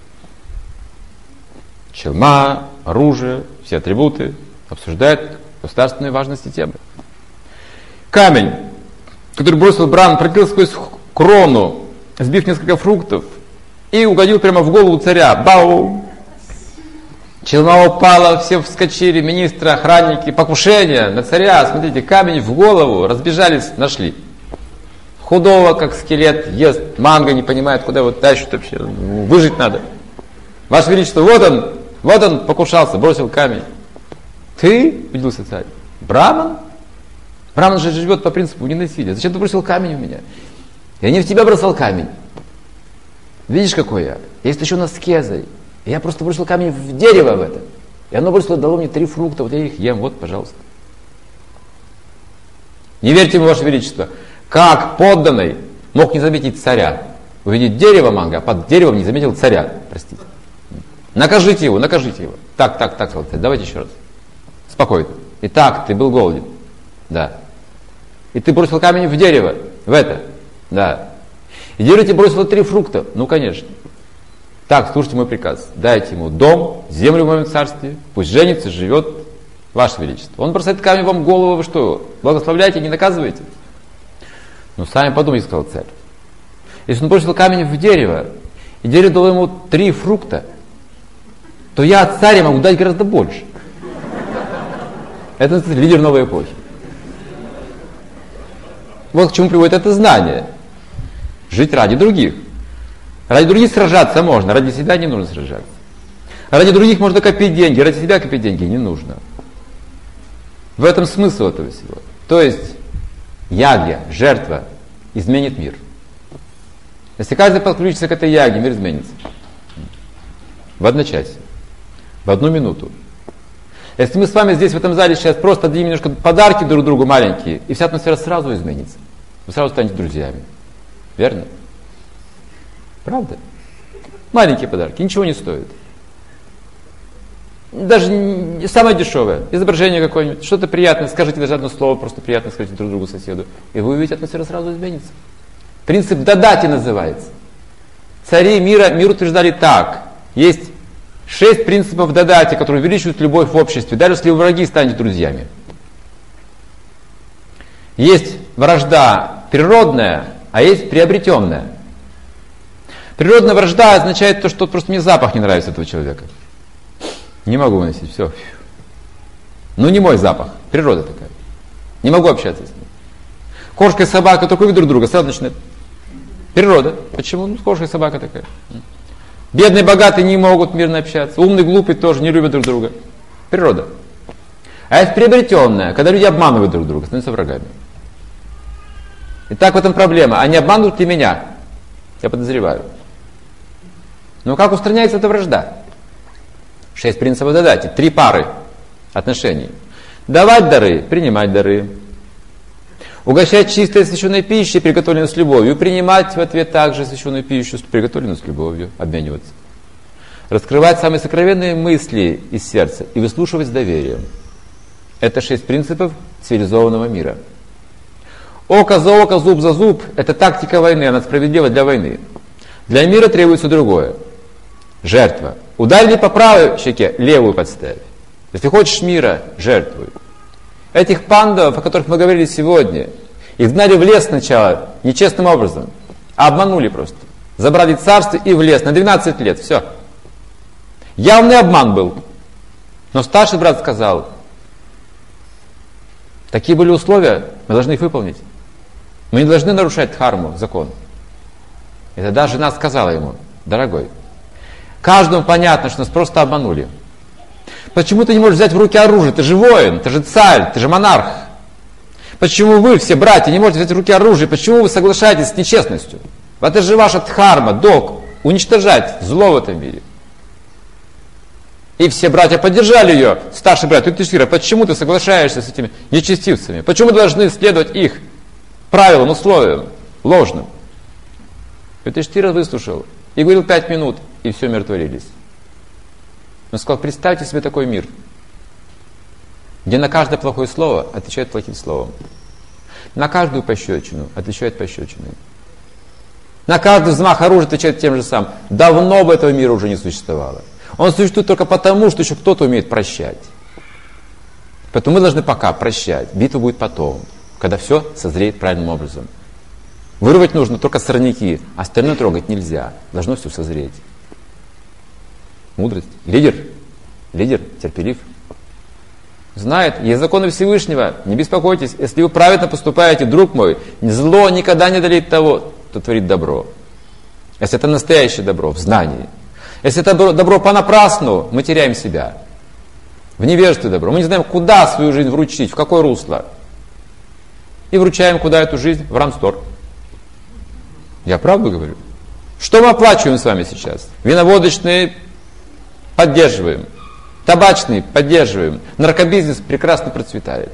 Челма, оружие, все атрибуты. Обсуждают государственные важности темы. Камень, который бросил Бран, пролетел сквозь крону, сбив несколько фруктов, и угодил прямо в голову царя. Бау! Челма упала, все вскочили, министры, охранники, покушение на царя, смотрите, камень в голову, разбежались, нашли. Худого, как скелет, ест манго, не понимает, куда его тащат вообще, выжить надо. Ваше Величество, вот он покушался, бросил камень. Ты, удивился царь, браман? Браман же живет по принципу ненасилия. Зачем ты бросил камень в меня? Я не в тебя бросал камень. Видишь, какой я? Я истощен аскезой. Я просто бросил камень в дерево в это. И оно бросило, дало мне 3 фрукта, вот я их ем, вот, пожалуйста. Не верьте ему, Ваше Величество. Как подданный мог не заметить царя? Увидеть дерево манго, а под деревом не заметил царя. Простите. Накажите его, накажите его. Так, сказал царь, давайте еще раз. Спокойно. Итак, ты был голоден. Да. И ты бросил камень в дерево. В это. Да. И дерево тебе бросило 3 фрукта. Ну, конечно. Так, слушайте мой приказ. Дайте ему дом, землю в моем царстве. Пусть женится, живет. Ваше Величество. Он бросает камень вам в голову. Вы что, благословляете, не наказываете? Ну, сами подумайте, сказал царь. Если он бросил камень в дерево, и дерево дало ему 3 фрукта, то я от царя могу дать гораздо больше. Это лидер новой эпохи. Вот к чему приводит это знание. Жить ради других. Ради других сражаться можно, ради себя не нужно сражаться. Ради других можно копить деньги, ради себя копить деньги не нужно. В этом смысл этого всего. То есть, ягья, жертва, изменит мир. Если каждый подключится к этой ягье, мир изменится. В одночасье. В 1 минуту. Если мы с вами здесь, в этом зале, сейчас просто дадим немножко подарки друг другу маленькие, и вся атмосфера сразу изменится. Вы сразу станете друзьями. Верно? Правда? Маленькие подарки, ничего не стоят. Даже не самое дешевое. Изображение какое-нибудь, что-то приятное, скажите даже одно слово, просто приятно скажите друг другу, соседу. И вы увидите, атмосфера сразу изменится. Принцип дадати называется. Цари мира утверждали так. Есть 6 принципов дадати, которые увеличивают любовь в обществе, даже если вы враги станете друзьями. Есть вражда природная, а есть приобретенная. Природная вражда означает то, что просто мне запах не нравится этого человека. Не могу выносить, все. Ну не мой запах, природа такая. Не могу общаться с ним. Кошка и собака только видят друг друга, сразу начинают. Природа. Почему? Ну, кошка и собака такая. Бедные, богатые не могут мирно общаться. Умный, глупый тоже не любят друг друга. Природа. А есть приобретенная, когда люди обманывают друг друга, становятся врагами. Итак, в этом проблема. Они обманывают ли меня? Я подозреваю. Но как устраняется эта вражда? 6 принципов дадати. 3 пары отношений. Давать дары, принимать дары. Угощать чистой освященной пищей, приготовленной с любовью. Принимать в ответ также освященную пищу, приготовленную с любовью. Обмениваться. Раскрывать самые сокровенные мысли из сердца и выслушивать с доверием. Это 6 принципов цивилизованного мира. Око за око, зуб за зуб – это тактика войны, она справедлива для войны. Для мира требуется другое. Жертва. Ударили по правой щеке, левую подставь. Если хочешь мира, жертвуй. Этих пандавов, о которых мы говорили сегодня, их гнали в лес сначала нечестным образом, а обманули просто. Забрали царство и в лес на 12 лет, все. Явный обман был. Но старший брат сказал, такие были условия, мы должны их выполнить. Мы не должны нарушать дхарму, закон. И тогда жена сказала ему, дорогой, каждому понятно, что нас просто обманули. Почему ты не можешь взять в руки оружие? Ты же воин, ты же царь, ты же монарх. Почему вы, все братья, не можете взять в руки оружие? Почему вы соглашаетесь с нечестностью? Это же ваша дхарма, долг, уничтожать зло в этом мире. И все братья поддержали ее. Старший брат Юдхиштхира, почему ты соглашаешься с этими нечестивцами? Почему мы должны следовать их правилам, условиям, ложным? Юдхиштхира выслушал и говорил 5 минут, и все умиротворились. Он сказал, представьте себе такой мир, где на каждое плохое слово отвечают плохим словом. На каждую пощечину отвечают пощечиной. На каждый взмах оружия отвечают тем же самым. Давно бы этого мира уже не существовало. Он существует только потому, что еще кто-то умеет прощать. Поэтому мы должны пока прощать. Битва будет потом, когда все созреет правильным образом. Вырвать нужно только сорняки, остальное трогать нельзя. Должно все созреть. Мудрость. Лидер терпелив. Знает, есть законы Всевышнего, не беспокойтесь. Если вы правильно поступаете, друг мой, зло никогда не одолеет того, кто творит добро. Если это настоящее добро, в знании. Если это добро понапрасну, мы теряем себя. В невежестве добро. Мы не знаем, куда свою жизнь вручить, в какое русло. И вручаем куда эту жизнь? В Рамстор. Я правду говорю? Что мы оплачиваем с вами сейчас? Виноводочные поддерживаем. Табачный поддерживаем. Наркобизнес прекрасно процветает.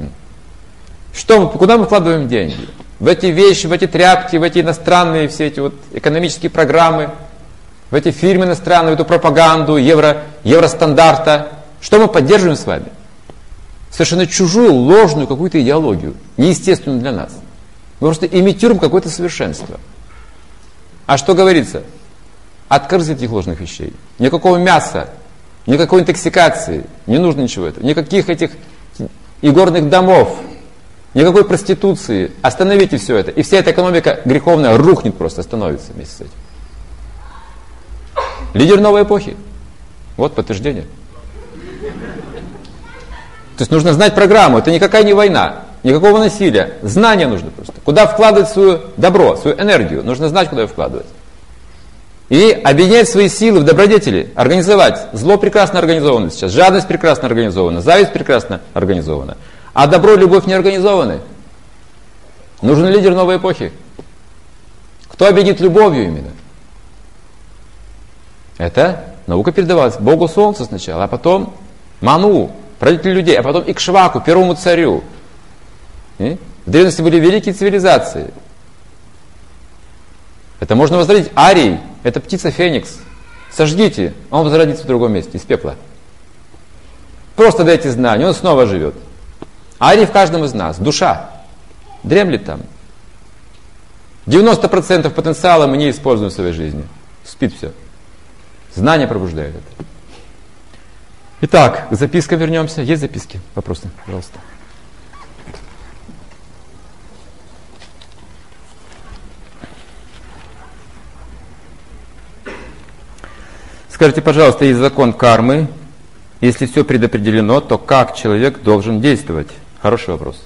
Куда мы вкладываем деньги? В эти вещи, в эти тряпки, в эти иностранные все эти вот экономические программы, в эти фирмы иностранные, в эту пропаганду, евростандарта. Что мы поддерживаем с вами? Совершенно чужую, ложную какую-то идеологию, неестественную для нас. Мы просто имитируем какое-то совершенство. А что говорится? Откажитесь от этих ложных вещей. Никакого мяса, никакой интоксикации, не нужно ничего этого. Никаких этих игорных домов, никакой проституции. Остановите все это. И вся эта экономика греховная рухнет просто, остановится вместе с этим. Лидер новой эпохи. Вот подтверждение. То есть нужно знать программу. Это никакая не война, никакого насилия. Знание нужно просто. Куда вкладывать свое добро, свою энергию. Нужно знать, куда ее вкладывать. И объединять свои силы в добродетели, организовать. Зло прекрасно организовано сейчас, жадность прекрасно организована, зависть прекрасно организована. А добро и любовь не организованы. Нужен лидер новой эпохи. Кто объединит любовью именно? Это наука передавалась Богу Солнца сначала, а потом Ману, правителю людей, а потом Икшваку, первому царю. И в древности были великие цивилизации. Это можно возродить. Арий, это птица Феникс. Сожгите, он возродится в другом месте, из пепла. Просто дайте знание, он снова живет. Арий в каждом из нас, душа. Дремлет там. 90% потенциала мы не используем в своей жизни. Спит все. Знание пробуждает это. Итак, к запискам вернемся. Есть записки? Вопросы, пожалуйста. Скажите, пожалуйста, есть закон кармы. Если все предопределено, то как человек должен действовать? Хороший вопрос.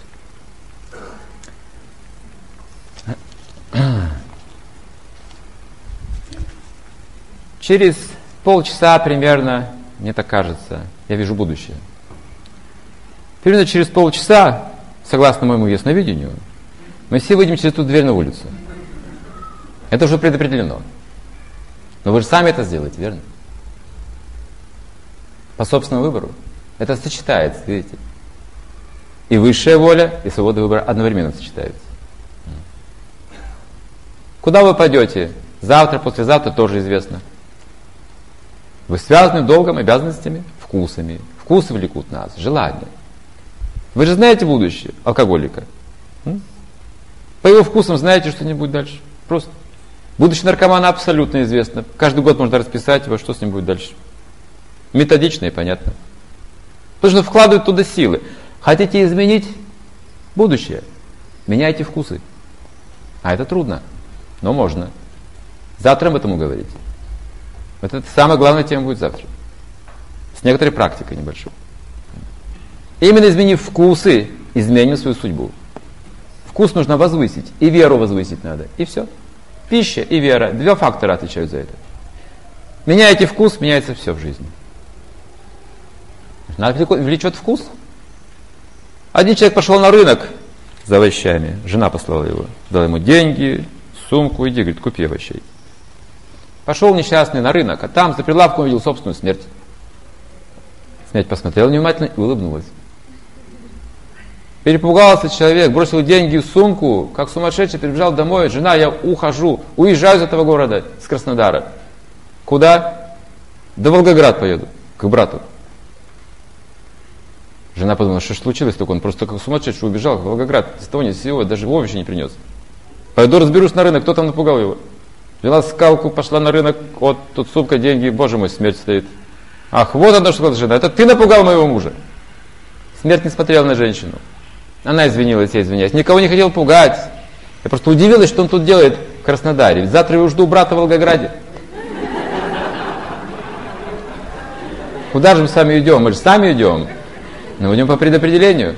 Через полчаса примерно, мне так кажется, я вижу будущее. Примерно через полчаса, согласно моему ясновидению, мы все выйдем через эту дверь на улицу. Это уже предопределено. Но вы же сами это сделаете, верно? По собственному выбору. Это сочетается, видите? И высшая воля, и свобода выбора одновременно сочетаются. Куда вы пойдете? Завтра, послезавтра тоже известно. Вы связаны долгом, обязанностями, вкусами. Вкусы влекут нас, желания. Вы же знаете будущее алкоголика. По его вкусам знаете что-нибудь дальше. Просто. Будущее наркомана абсолютно известно. Каждый год можно расписать его, что с ним будет дальше. Методично и понятно. Потому что вкладывают туда силы. Хотите изменить будущее? Меняйте вкусы. А это трудно, но можно. Завтра об этом говорить. Вот это самая главная тема будет завтра. С некоторой практикой небольшой. Именно изменив вкусы, изменим свою судьбу. Вкус нужно возвысить, и веру возвысить надо. И все. Пища и вера. Два фактора отвечают за это. Меняете вкус, меняется все в жизни. Нас влечет вкус. Один человек пошел на рынок за овощами. Жена послала его. Дала ему деньги, сумку, иди, говорит, купи овощей. Пошел несчастный на рынок, а там за прилавком увидел собственную смерть. Смерть посмотрела внимательно и улыбнулась. Перепугался человек, бросил деньги в сумку, как сумасшедший, прибежал домой. Жена, я ухожу, уезжаю из этого города, с Краснодара. Куда? Да в Волгоград поеду, к брату. Жена подумала, что случилось только он просто как сумасшедший убежал в Волгоград. С того ни с сего, даже овощи не принес. Пойду разберусь на рынок, кто там напугал его. Взяла скалку, пошла на рынок, вот тут сумка, деньги, боже мой, смерть стоит. Ах, вот оно что, жена, это ты напугал моего мужа. Смерть не смотрела на женщину. Она извинилась, я извиняюсь. Никого не хотел пугать. Я просто удивилась, что он тут делает в Краснодаре. Ведь завтра его жду у брата в Волгограде. Куда же мы сами идем? Мы же сами идем. Но идем по предопределению.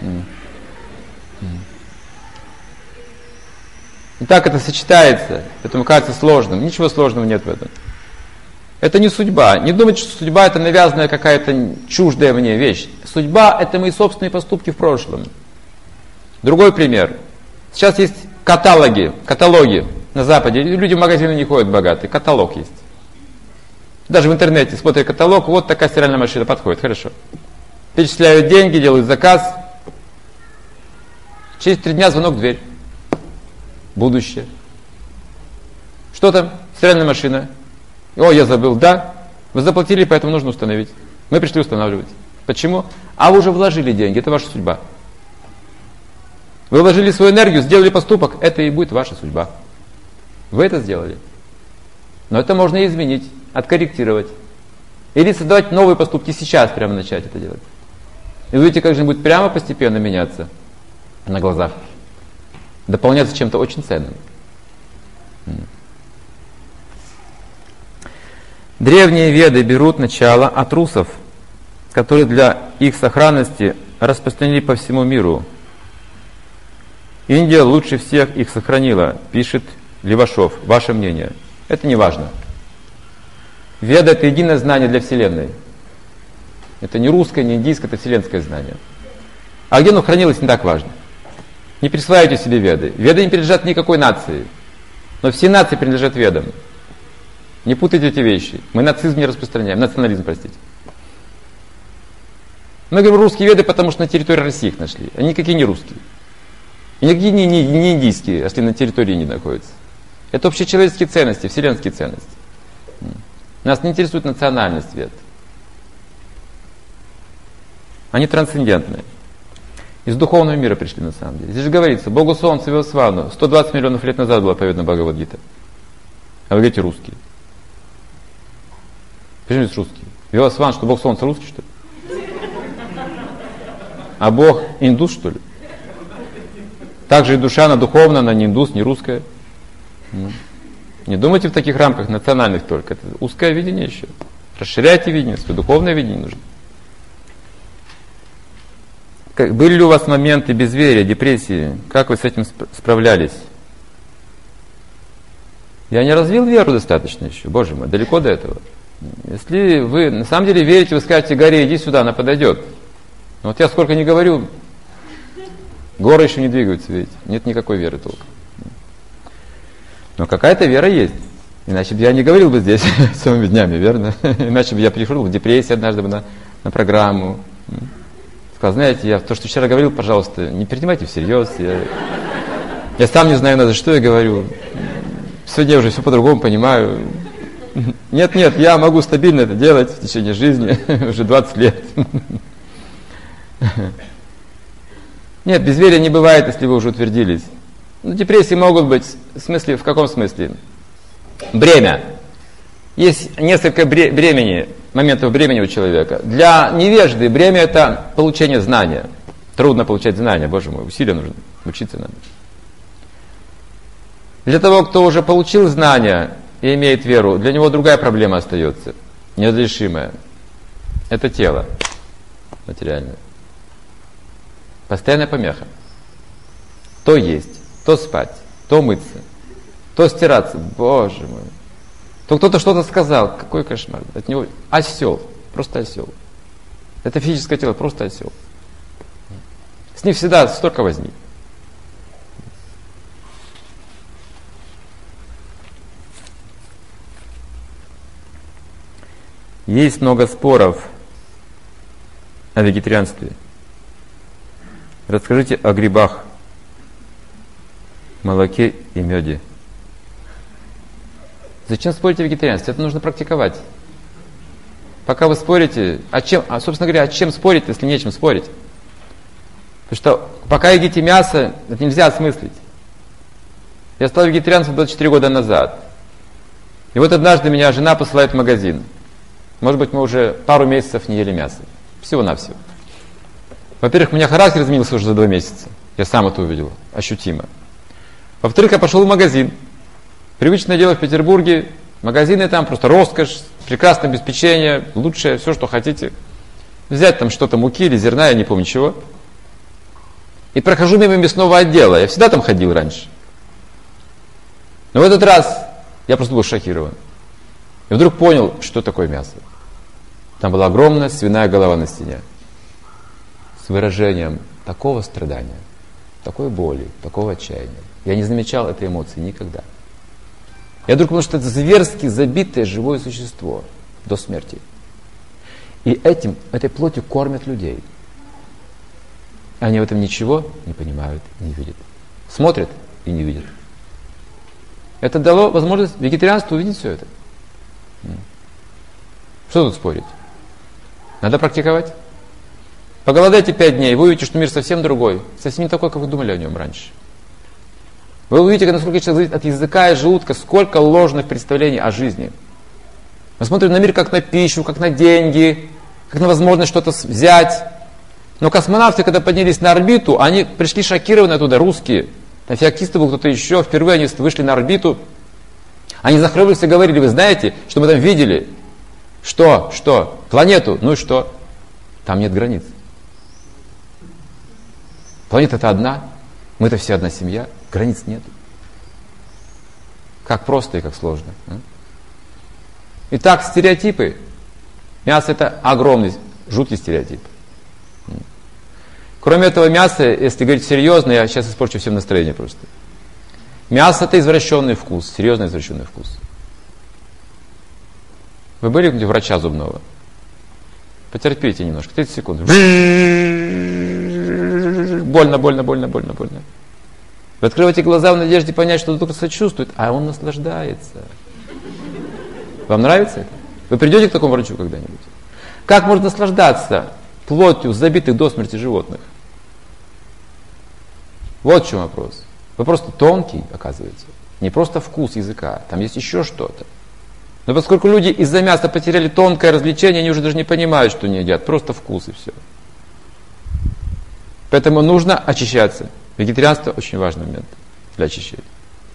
И так это сочетается. Поэтому кажется сложным. Ничего сложного нет в этом. Это не судьба. Не думайте, что судьба это навязанная какая-то чуждая мне вещь. Судьба это мои собственные поступки в прошлом. Другой пример. Сейчас есть каталоги на Западе. Люди в магазины не ходят богатые. Каталог есть. Даже в интернете смотрят каталог, вот такая стиральная машина подходит, хорошо. Перечисляют деньги, делают заказ. Через 3 дня звонок в дверь. Будущее. Что там? Стиральная машина. О, я забыл, да. Вы заплатили, поэтому нужно установить. Мы пришли устанавливать. Почему? А вы уже вложили деньги, это ваша судьба. Вы вложили свою энергию, сделали поступок, это и будет ваша судьба. Вы это сделали. Но это можно и изменить, откорректировать. Или создавать новые поступки сейчас, прямо начать это делать. И вы видите, как же будет прямо постепенно меняться на глазах. Дополняться чем-то очень ценным. Древние веды берут начало от русов, которые для их сохранности распространили по всему миру. Индия лучше всех их сохранила, пишет Левашов. Ваше мнение? Это не важно. Веда — это единое знание для Вселенной. Это не русское, не индийское, это вселенское знание. А где оно хранилось, не так важно. Не присваивайте себе веды. Веды не принадлежат никакой нации. Но все нации принадлежат ведам. Не путайте эти вещи. Мы нацизм не распространяем. Национализм, простите. Мы говорим русские веды, потому что на территории России их нашли. Они никакие не русские. И никакие не индийские, если на территории не находятся. Это общечеловеческие ценности, вселенские ценности. Нас не интересует национальность вед. Они трансцендентные. Из духовного мира пришли на самом деле. Здесь же говорится, Богу Солнца Вивасвану 120 миллионов лет назад была поведана Бхагавад-гита. А вы говорите русские. Почему здесь русские? Вивасван, что Бог Солнца русский, что ли? А Бог индус, что ли? Также и душа, она духовная, она не индус, не русская. Не думайте в таких рамках национальных только. Это узкое видение еще. Расширяйте видение, свое духовное видение нужно. Были ли у вас моменты безверия, депрессии? Как вы с этим справлялись? Я не развил веру достаточно еще, Боже мой, далеко до этого. Если вы на самом деле верите, вы скажете, горе, иди сюда, она подойдет. Но вот я сколько не говорю, горы еще не двигаются, видите. Нет никакой веры толком. Но какая-то вера есть. Иначе бы я не говорил бы здесь целыми днями, верно? Иначе бы я пришел в депрессию однажды бы на программу. Сказал, знаете, я то, что вчера говорил, пожалуйста, не принимайте всерьез. Я сам не знаю, за что я говорю. Сегодня я уже все по-другому понимаю. Нет, я могу стабильно это делать в течение жизни, уже 20 лет. Нет, безверия не бывает, если вы уже утвердились. Депрессии могут быть, в смысле, в каком смысле? Бремя. Есть несколько моментов бремени у человека. Для невежды бремя — это получение знания. Трудно получать знания, Боже мой, усилия нужно, учиться надо. Для того, кто уже получил знания и имеет веру, для него другая проблема остается, неразрешимая. Это тело материальное. Постоянная помеха. То есть, то спать, то мыться, то стираться. Боже мой. То кто-то что-то сказал. Какой кошмар. От него осел. Просто осел. Это физическое тело, просто осел. С ним всегда столько возни. Есть много споров о вегетарианстве. Расскажите о грибах, молоке и меде. Зачем спорить о вегетарианстве? Это нужно практиковать. Пока вы спорите, собственно говоря, о чем спорить, если не о чем спорить? Потому что пока едите мясо, это нельзя осмыслить. Я стал вегетарианцем 24 года назад. И вот однажды меня жена посылает в магазин. Может быть, мы уже пару месяцев не ели мясо. Всего-навсего. Во-первых, у меня характер изменился уже за 2 месяца. Я сам это увидел, ощутимо. Во-вторых, я пошел в магазин. Привычное дело в Петербурге. Магазины там просто роскошь, прекрасное обеспечение, лучшее, все, что хотите. Взять там что-то муки или зерна, я не помню чего. И прохожу мимо мясного отдела. Я всегда там ходил раньше. Но в этот раз я просто был шокирован. И вдруг понял, что такое мясо. Там была огромная свиная голова на стене. С выражением такого страдания, такой боли, такого отчаяния. Я не замечал этой эмоции никогда. Я вдруг понял, что это зверски забитое живое существо до смерти. И этой плотью кормят людей. Они в этом ничего не понимают, не видят. Смотрят и не видят. Это дало возможность вегетарианству увидеть все это. Что тут спорить? Надо практиковать. Поголодайте 5 дней, вы увидите, что мир совсем другой. Совсем не такой, как вы думали о нем раньше. Вы увидите, насколько человек зависит от языка и желудка, сколько ложных представлений о жизни. Мы смотрим на мир как на пищу, как на деньги, как на возможность что-то взять. Но космонавты, когда поднялись на орбиту, они пришли шокированные оттуда, русские. Там феоктисты был кто-то еще, впервые они вышли на орбиту. Они захлебывались и говорили: вы знаете, что мы там видели? Что? Планету. Ну и что? Там нет границ. Планета-то одна. Мы-то все одна семья. Границ нет. Как просто и как сложно. Итак, стереотипы. Мясо — это огромный, жуткий стереотип. Кроме этого мяса, если говорить серьезно, я сейчас испорчу всем настроение просто. Мясо — это извращенный вкус, серьезно извращенный вкус. Вы были где-нибудь у врача зубного? Потерпите немножко, 30 секунд. Больно. Вы открываете глаза в надежде понять, что доктор сочувствует, а он наслаждается. Вам нравится это? Вы придете к такому врачу когда-нибудь? Как можно наслаждаться плотью забитых до смерти животных? Вот в чем вопрос. Вы просто тонкий, оказывается. Не просто вкус языка, там есть еще что-то. Но поскольку люди из-за мяса потеряли тонкое развлечение, они уже даже не понимают, что они едят. Просто вкус и все. Поэтому нужно очищаться. Вегетарианство — очень важный момент для очищения.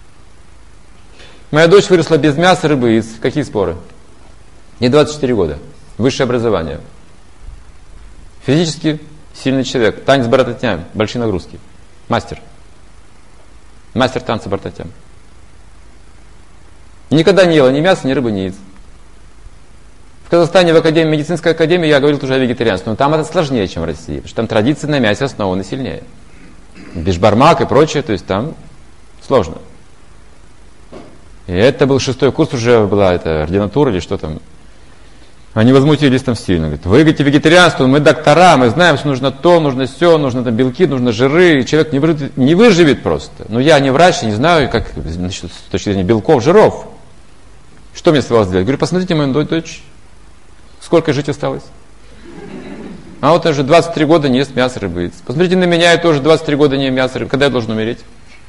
Моя дочь выросла без мяса, рыбы и яиц. Какие споры? Ей 24 года. Высшее образование. Физически сильный человек. Танец Бхаратаньям. Большие нагрузки. Мастер. Мастер танца Бхаратаньям. Никогда не ела ни мяса, ни рыбы, ни яиц. В Казахстане, в академии, медицинской академии, я говорил уже о вегетарианстве, но там это сложнее, чем в России, потому что там традиции на мясе основаны сильнее. Бишбармак и прочее, то есть там сложно. И это был 6-й курс, уже была эта ординатура или что там. Они возмутились там сильно. Говорят: вы говорите вегетарианство, мы доктора, мы знаем, что нужно то, нужно все, нужно там белки, нужно жиры, и человек не выживет просто. Но я не врач, не знаю, как значит, с точки зрения белков, жиров. Что мне оставалось делать? Говорю: посмотрите мою дочь, сколько жить осталось. А вот уже 23 года не ест мясо, рыбы, яиц. Посмотрите на меня, я тоже 23 года не ем мясо, рыбы. Когда я должен умереть?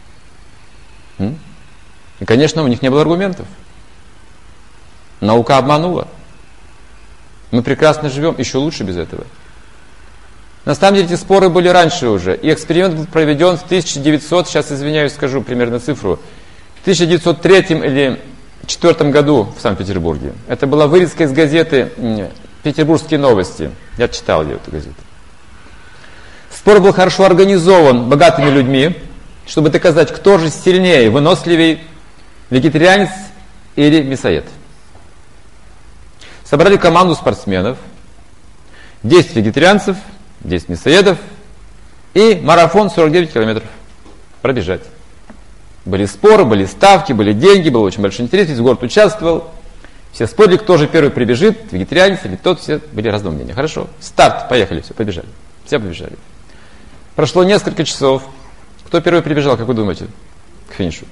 И, конечно, у них не было аргументов. Наука обманула. Мы прекрасно живем, еще лучше без этого. На самом деле эти споры были раньше уже. И эксперимент был проведен в 1900, сейчас извиняюсь, скажу примерно цифру, в 1903 или 1904 году в Санкт-Петербурге. Это была вырезка из газеты «Петербургские новости». Я читал ее, эту газету. Спор был хорошо организован богатыми людьми, чтобы доказать, кто же сильнее, выносливее, вегетарианец или мясоед. Собрали команду спортсменов, 10 вегетарианцев, 10 мясоедов и марафон 49 километров пробежать. Были споры, были ставки, были деньги, был очень большой интерес, весь город участвовал. Все спорили, кто же первый прибежит, вегетарианец или тот, все были разного мнения. Хорошо, старт, поехали, все, побежали. Все побежали. Прошло несколько часов. Кто первый прибежал, как вы думаете, к финишу?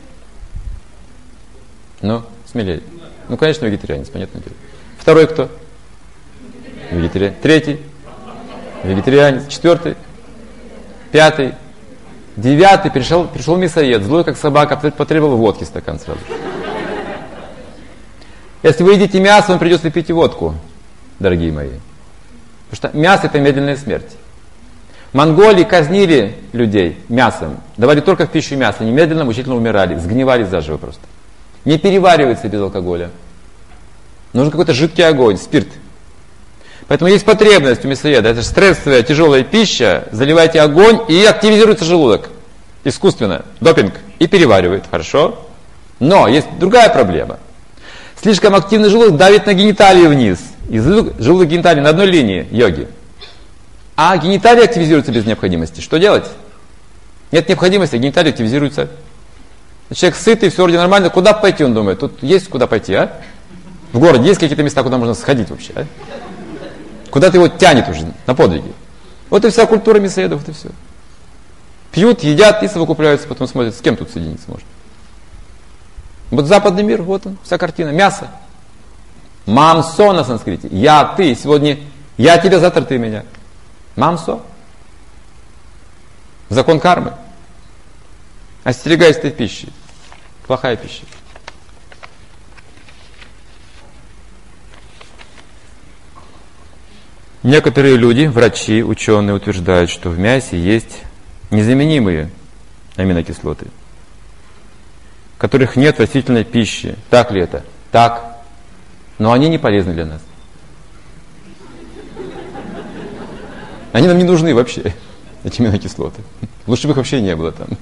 Ну, смелее. Ну, конечно, вегетарианец, понятное дело. Второй кто? Вегетарианец. Третий? Вегетарианец. 4-й? 5-й? 9-й пришел мясоед, злой как собака, потребовал водки стакан сразу. Если вы едите мясо, вам придется пить и водку, дорогие мои. Потому что мясо — это медленная смерть. В Монголии казнили людей мясом. Давали только в пищу мясо. Немедленно мучительно умирали. Сгнивали заживо просто. Не переваривается без алкоголя. Нужен какой-то жидкий огонь, спирт. Поэтому есть потребность у мясоеда. Это же стрессовая, тяжелая пища. Заливайте огонь, и активизируется желудок. Искусственно. Допинг. И переваривает. Хорошо? Но есть другая проблема. Слишком активный желудок давит на гениталии вниз. И желудок и гениталии на одной линии йоги. А гениталии активизируются без необходимости. Что делать? Нет необходимости, а гениталии активизируются. Человек сытый, все вроде нормально. Куда пойти, он думает? Тут есть куда пойти, а? В городе есть какие-то места, куда можно сходить вообще, а? Куда-то его тянет уже на подвиги. Вот и вся культура мясоедов, вот и все. Пьют, едят и совокупляются, потом смотрят, с кем тут соединиться можно. Вот западный мир, вот он, вся картина. Мясо. Мамсо на санскрите. Я, ты. Сегодня я тебя, завтра ты меня. Мамсо. Закон кармы. Остерегайся этой пищи. Плохая пища. Некоторые люди, врачи, ученые утверждают, что в мясе есть незаменимые аминокислоты, которых нет в растительной пище. Так ли это? Так. Но они не полезны для нас. Они нам не нужны вообще, эти аминокислоты. Лучше бы их вообще не было там.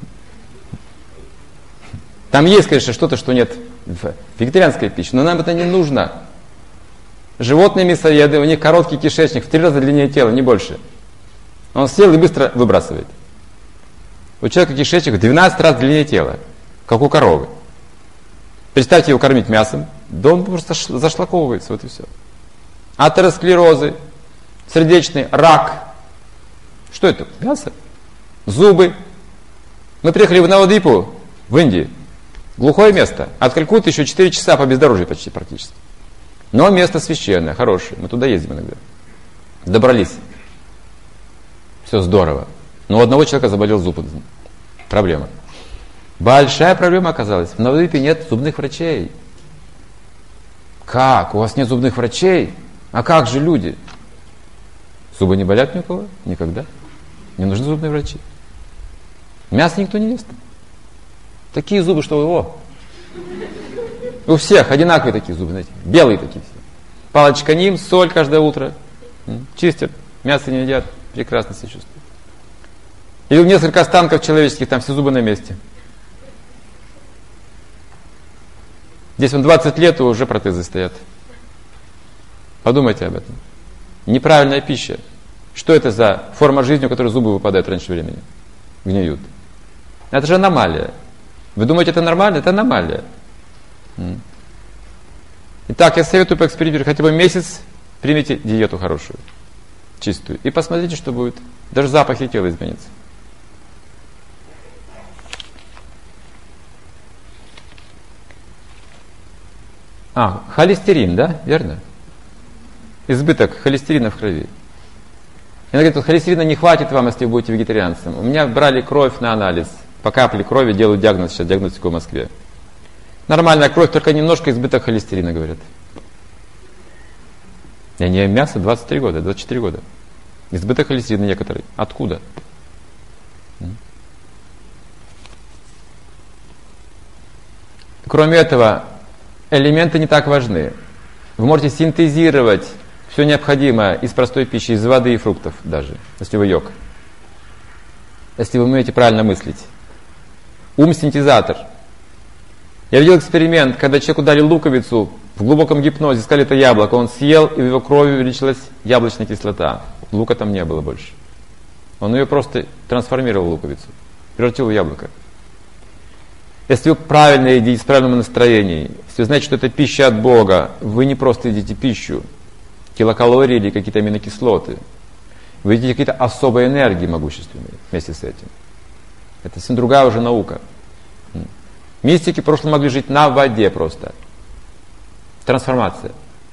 Там есть, конечно, что-то, что нет в вегетарианской пище, но нам это не нужно. Животные мясоеды, у них короткий кишечник, в 3 раза длиннее тела, не больше. Он съел и быстро выбрасывает. У человека кишечник в 12 раз длиннее тела, как у коровы. Представьте его кормить мясом, да он просто зашлаковывается, вот и все. Атеросклерозы, сердечный, рак. Что это? Мясо? Зубы. Мы приехали в Навадвипу, в Индии. Глухое место. От Калькутты еще 4 часа по бездорожью почти практически. Но место священное, хорошее. Мы туда ездим иногда. Добрались. Все здорово. Но у одного человека заболел зуб. Проблема. Большая проблема оказалась. В Навадвипе нет зубных врачей. Как? У вас нет зубных врачей? А как же люди? Зубы не болят ни у кого? Никогда. Не нужны зубные врачи. Мясо никто не ест. Такие зубы, что его. У всех одинаковые такие зубы, знаете, белые такие все. Палочка ним, соль каждое утро. Чистят, мясо не едят, прекрасно себя чувствуют. Или несколько останков человеческих, там все зубы на месте. Здесь он 20 лет, и уже протезы стоят. Подумайте об этом. Неправильная пища. Что это за форма жизни, у которой зубы выпадают раньше времени? Гниют. Это же аномалия. Вы думаете, это нормально? Это аномалия. Итак, я советую поэкспериментировать. Хотя бы месяц примите диету хорошую, чистую. И посмотрите, что будет. Даже запахи тела изменятся. Холестерин, да? Верно? Избыток холестерина в крови. Иногда говорят, холестерина не хватит вам, если вы будете вегетарианцем. У меня брали кровь на анализ. По капле крови делают диагноз, сейчас диагностику в Москве. Нормальная кровь, только немножко избыток холестерина, говорят. Я не ем мясо 23 года, 24 года. Избыток холестерина некоторый. Откуда? Кроме этого, элементы не так важны. Вы можете синтезировать все необходимое из простой пищи, из воды и фруктов даже, если вы йог. Если вы умеете правильно мыслить. Ум синтезатор. Я видел эксперимент, когда человеку дали луковицу в глубоком гипнозе, сказали, это яблоко, он съел, и в его крови увеличилась яблочная кислота. Лука там не было больше. Он ее просто трансформировал, луковицу, превратил в яблоко. Если вы правильно едите, с правильным настроением, если вы знаете, что это пища от Бога, вы не просто едите пищу, килокалории или какие-то аминокислоты. Вы едите какие-то особые энергии могущественные вместе с этим. Это совсем другая уже наука. Мистики в прошлом могли жить на воде просто. Трансформация.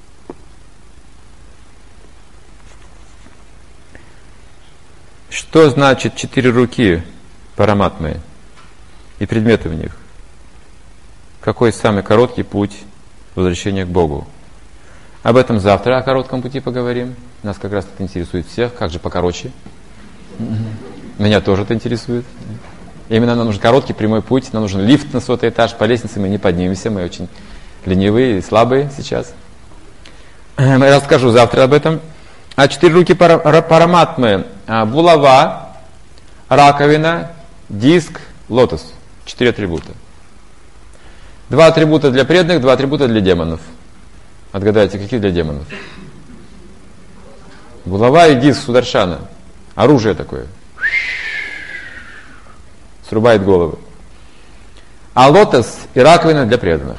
Что значит 4 руки параматмы и предметы в них? Какой самый короткий путь возвращения к Богу? Об этом завтра, о коротком пути поговорим. Нас как раз это интересует всех. Как же покороче? Меня тоже это интересует. Именно нам нужен короткий прямой путь, нам нужен лифт на 100-й этаж, по лестнице мы не поднимемся, мы очень ленивые и слабые сейчас. Я расскажу завтра об этом. А 4 руки параматмы: булава, раковина, диск, лотос. 4 атрибута. 2 атрибута для преданных, 2 атрибута для демонов. Отгадайте, какие для демонов? Булава и диск Сударшана. Оружие такое. Срубает голову. А лотос и раковина для преданных.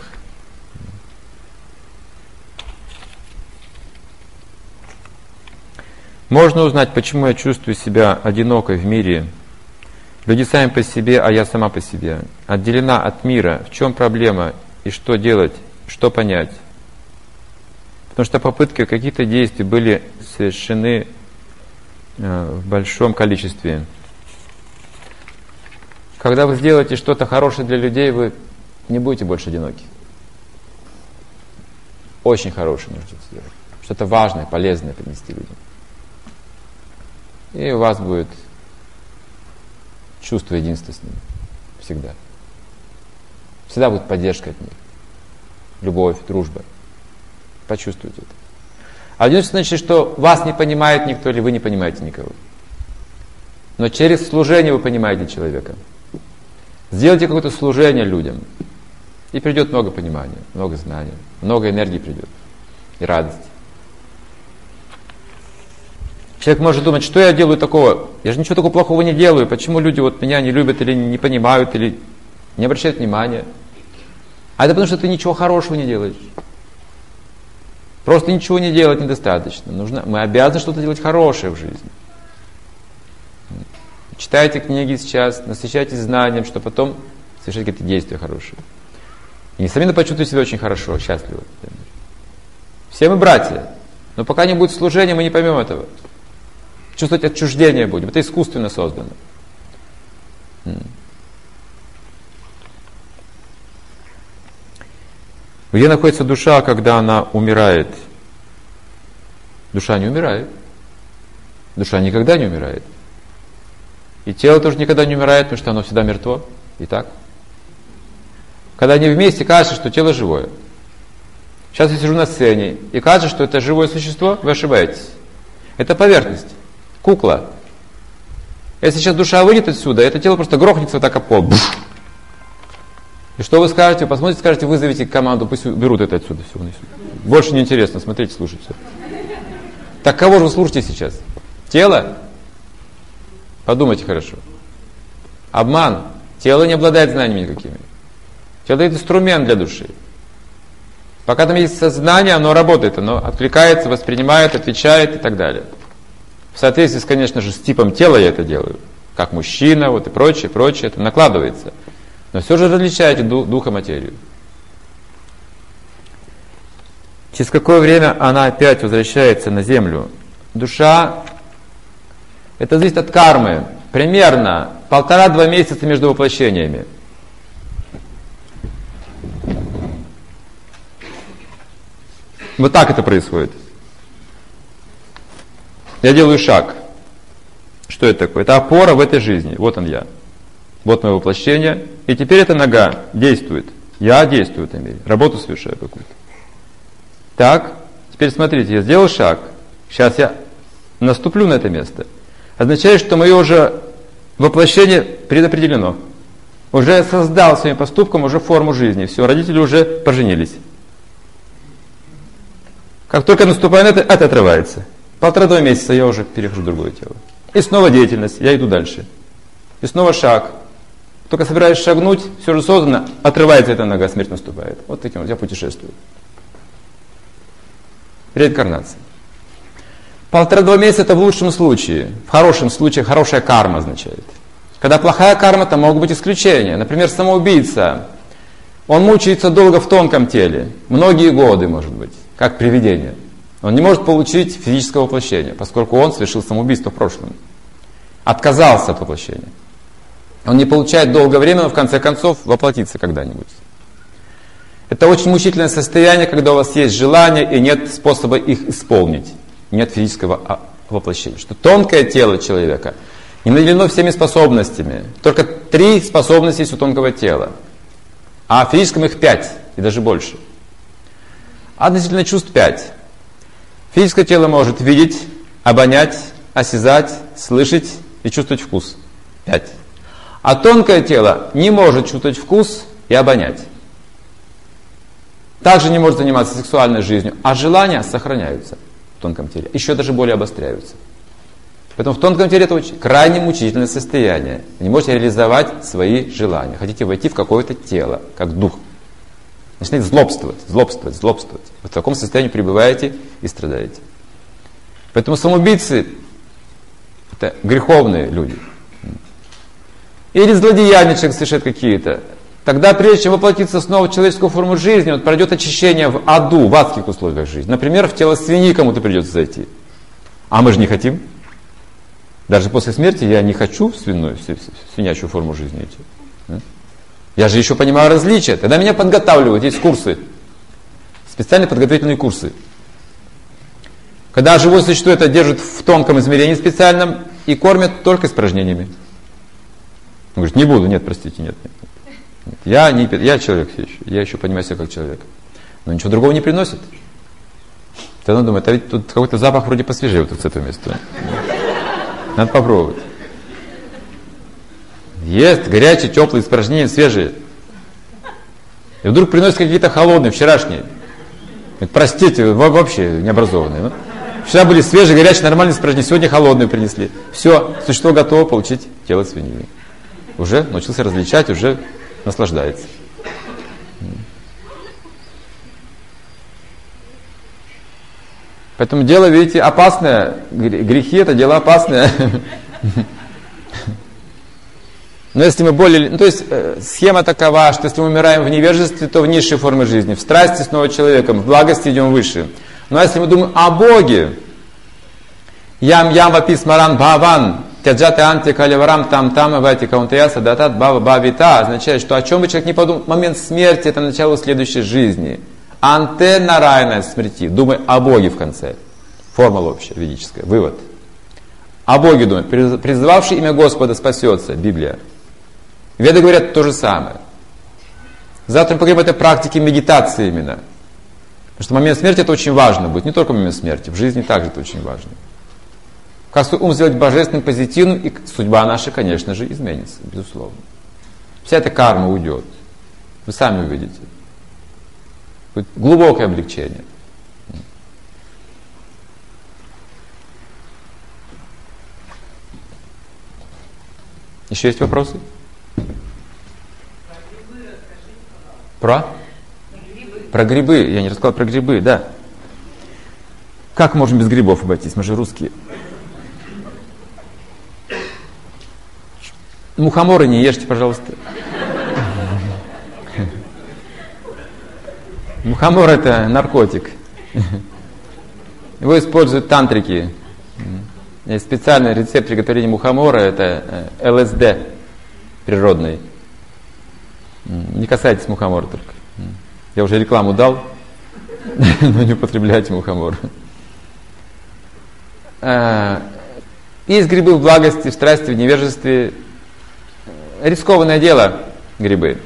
Можно узнать, почему я чувствую себя одинокой в мире. Люди сами по себе, а я сама по себе. Отделена от мира. В чем проблема? И что делать? Что понять? Потому что попытки, какие-то действия были совершены в большом количестве. Когда вы сделаете что-то хорошее для людей, вы не будете больше одиноки. Очень хорошее нужно сделать. Что-то важное, полезное принести людям. И у вас будет чувство единства с ними. Всегда. Всегда будет поддержка от них. Любовь, дружба. Почувствуйте это. А одиночество значит, что вас не понимает никто, или вы не понимаете никого. Но через служение вы понимаете человека. Сделайте какое-то служение людям, и придет много понимания, много знаний, много энергии придет, и радости. Человек может думать, что я делаю такого? Я же ничего такого плохого не делаю. Почему люди вот меня не любят, или не понимают, или не обращают внимания? А это потому, что ты ничего хорошего не делаешь. Просто ничего не делать недостаточно. Мы обязаны что-то делать хорошее в жизни. Читайте книги сейчас, насыщайтесь знанием, что потом совершать какие-то действия хорошие. И несомненно почувствуйте себя очень хорошо, счастливо. Все мы братья, но пока не будет служения, мы не поймем этого. Чувствовать отчуждение будем. Это искусственно создано. Где находится душа, когда она умирает? Душа не умирает. Душа никогда не умирает. И тело тоже никогда не умирает, потому что оно всегда мертво. Итак, когда они вместе, кажется, что тело живое. Сейчас я сижу на сцене, и кажется, что это живое существо, вы ошибаетесь. Это поверхность, кукла. Если сейчас душа выйдет отсюда, это тело просто грохнется вот так об пол. И что вы скажете? Вы посмотрите, скажете, вызовите команду, пусть уберут это отсюда. Все, больше не интересно, смотрите, слушайте. Так кого же вы слушаете сейчас? Тело? Подумайте хорошо. Обман. Тело не обладает знаниями никакими. Тело это инструмент для души. Пока там есть сознание, оно работает, оно откликается, воспринимает, отвечает и так далее. В соответствии, конечно же, с типом тела я это делаю. Как мужчина, вот и прочее, прочее, это накладывается. Но все же различаете дух и материю. Через какое время она опять возвращается на землю? Душа, это зависит от кармы. Примерно 1,5-2 месяца между воплощениями. Вот так это происходит. Я делаю шаг. Что это такое? Это опора в этой жизни. Вот он я. Вот мое воплощение. И теперь эта нога действует. Я действую в этом мире. Работу совершаю какую-то. Так, теперь смотрите, я сделал шаг. Сейчас я наступлю на это место. Означает, что мое уже воплощение предопределено. Уже я создал своим поступком уже форму жизни. Все, родители уже поженились. Как только наступаю на это отрывается. 1,5-2 месяца я уже перехожу в другое тело. И снова деятельность, я иду дальше. И снова шаг. Только собираюсь шагнуть, все же создано, отрывается эта нога, смерть наступает. Вот таким вот я путешествую. Реинкарнация. 1,5-2 месяца это в лучшем случае. В хорошем случае хорошая карма означает. Когда плохая карма, то могут быть исключения. Например, самоубийца. Он мучается долго в тонком теле. Многие годы, может быть. Как привидение. Он не может получить физического воплощения, поскольку он совершил самоубийство в прошлом. Отказался от воплощения. Он не получает долгое время, но в конце концов воплотится когда-нибудь. Это очень мучительное состояние, когда у вас есть желание и нет способа их исполнить. Нет физического воплощения. Что тонкое тело человека не наделено всеми способностями. Только 3 способности есть у тонкого тела. А в физическом их 5 и даже больше. Относительно чувств 5. Физическое тело может видеть, обонять, осязать, слышать и чувствовать вкус. 5. А тонкое тело не может чувствовать вкус и обонять. Также не может заниматься сексуальной жизнью, а желания сохраняются в тонком теле, еще даже более обостряются. Поэтому в тонком теле это очень крайне мучительное состояние. Вы не можете реализовать свои желания. Хотите войти в какое-то тело, как дух. Начинаете злобствовать. Вот в таком состоянии пребываете и страдаете. Поэтому самоубийцы — это греховные люди. Или злодеяния человек совершает какие-то. Тогда, прежде чем воплотиться снова в человеческую форму жизни, он пройдет очищение в аду, в адских условиях жизни. Например, в тело свиньи кому-то придется зайти. А мы же не хотим. Даже после смерти я не хочу в свинячью форму жизни идти. Я же еще понимаю различия. Тогда меня подготавливают, есть курсы. Специальные подготовительные курсы. Когда живое существо это держит в тонком измерении специальном и кормят только испражнениями. Он говорит, не буду, нет, простите, нет. Я человек все еще, я еще понимаю себя как человек. Но ничего другого не приносит. Тогда он думает, а ведь тут какой-то запах вроде посвежее вот с этого места. Надо попробовать. Ест горячие, теплые испражнения, свежие. И вдруг приносят какие-то холодные, вчерашние. Говорит, простите, вы вообще необразованные. Вчера были свежие, горячие, нормальные испражнения, сегодня холодные принесли. Все, существо готово получить тело свиньи. Уже научился различать, уже наслаждается. Поэтому дело, видите, опасное. Грехи — это дело опасное. Но если мы более... то есть схема такова, что если мы умираем в невежестве, то в низшей форме жизни. В страсти снова человеком, в благости идем выше. Но если мы думаем о Боге, ям вапи смаран бхаван, тяджаты анти каливарам там вати каунтаяса датат бава бавита, означает, что о чем бы человек не подумал, момент смерти — это начало следующей жизни. Анте нарайна смерти. Думай о Боге в конце. Формула общая, ведическая. Вывод. О Боге думай. Призывавший имя Господа спасется. Библия. Веды говорят то же самое. Завтра мы поговорим об этой практике медитации именно. Потому что момент смерти это очень важно будет. Не только момент смерти. В жизни также это очень важно. Как свой ум сделать божественным, позитивным, и судьба наша, конечно же, изменится. Безусловно. Вся эта карма уйдет. Вы сами увидите. Будет глубокое облегчение. Еще есть вопросы? Про грибы. Я не рассказал про грибы, да. Как можем без грибов обойтись? Мы же русские. Мухоморы не ешьте, пожалуйста. Мухомор — это наркотик. Его используют тантрики. Есть специальный рецепт приготовления мухомора, это ЛСД природный. Не касайтесь мухомора только. Я уже рекламу дал, но не употребляйте мухомор. Есть грибы в благости, в страсти, в невежестве. Рискованное дело грибы.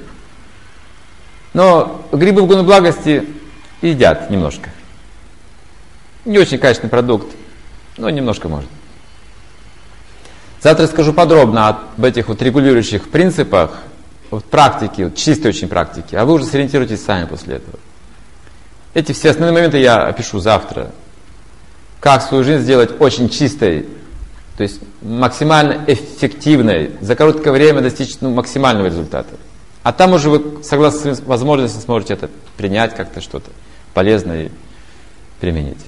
Но грибы в гуну благости едят немножко. Не очень качественный продукт, но немножко может. Завтра скажу подробно об этих вот регулирующих принципах, в практике, вот чистой очень практике, а вы уже сориентируйтесь сами после этого. Эти все основные моменты я опишу завтра. Как свою жизнь сделать очень чистой, то есть максимально эффективной, за короткое время достичь максимального результата. А там уже вы, согласно своим возможностям, сможете это принять как-то что-то полезное и применить.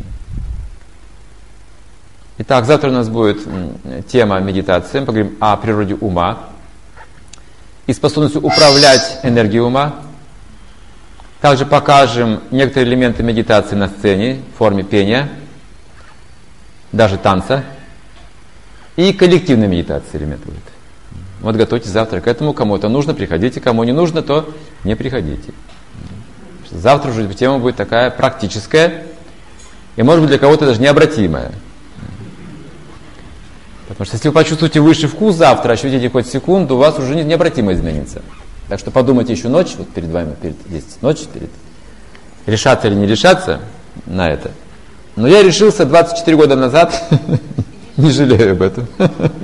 Итак, завтра у нас будет тема медитации. Мы поговорим о природе ума и способности управлять энергией ума. Также покажем некоторые элементы медитации на сцене в форме пения, даже танца. И коллективной медитации элемент будет. Вот готовьтесь завтра к этому. Кому это нужно, приходите. Кому не нужно, то не приходите. Завтра уже тема будет такая практическая и, может быть, для кого-то даже необратимая. Потому что если вы почувствуете высший вкус завтра, ощутите хоть секунду, у вас уже необратимо изменится. Так что подумайте еще ночь, вот перед вами, есть ночь, решаться или не решаться на это. Но я решился 24 года назад, не жалею об этом.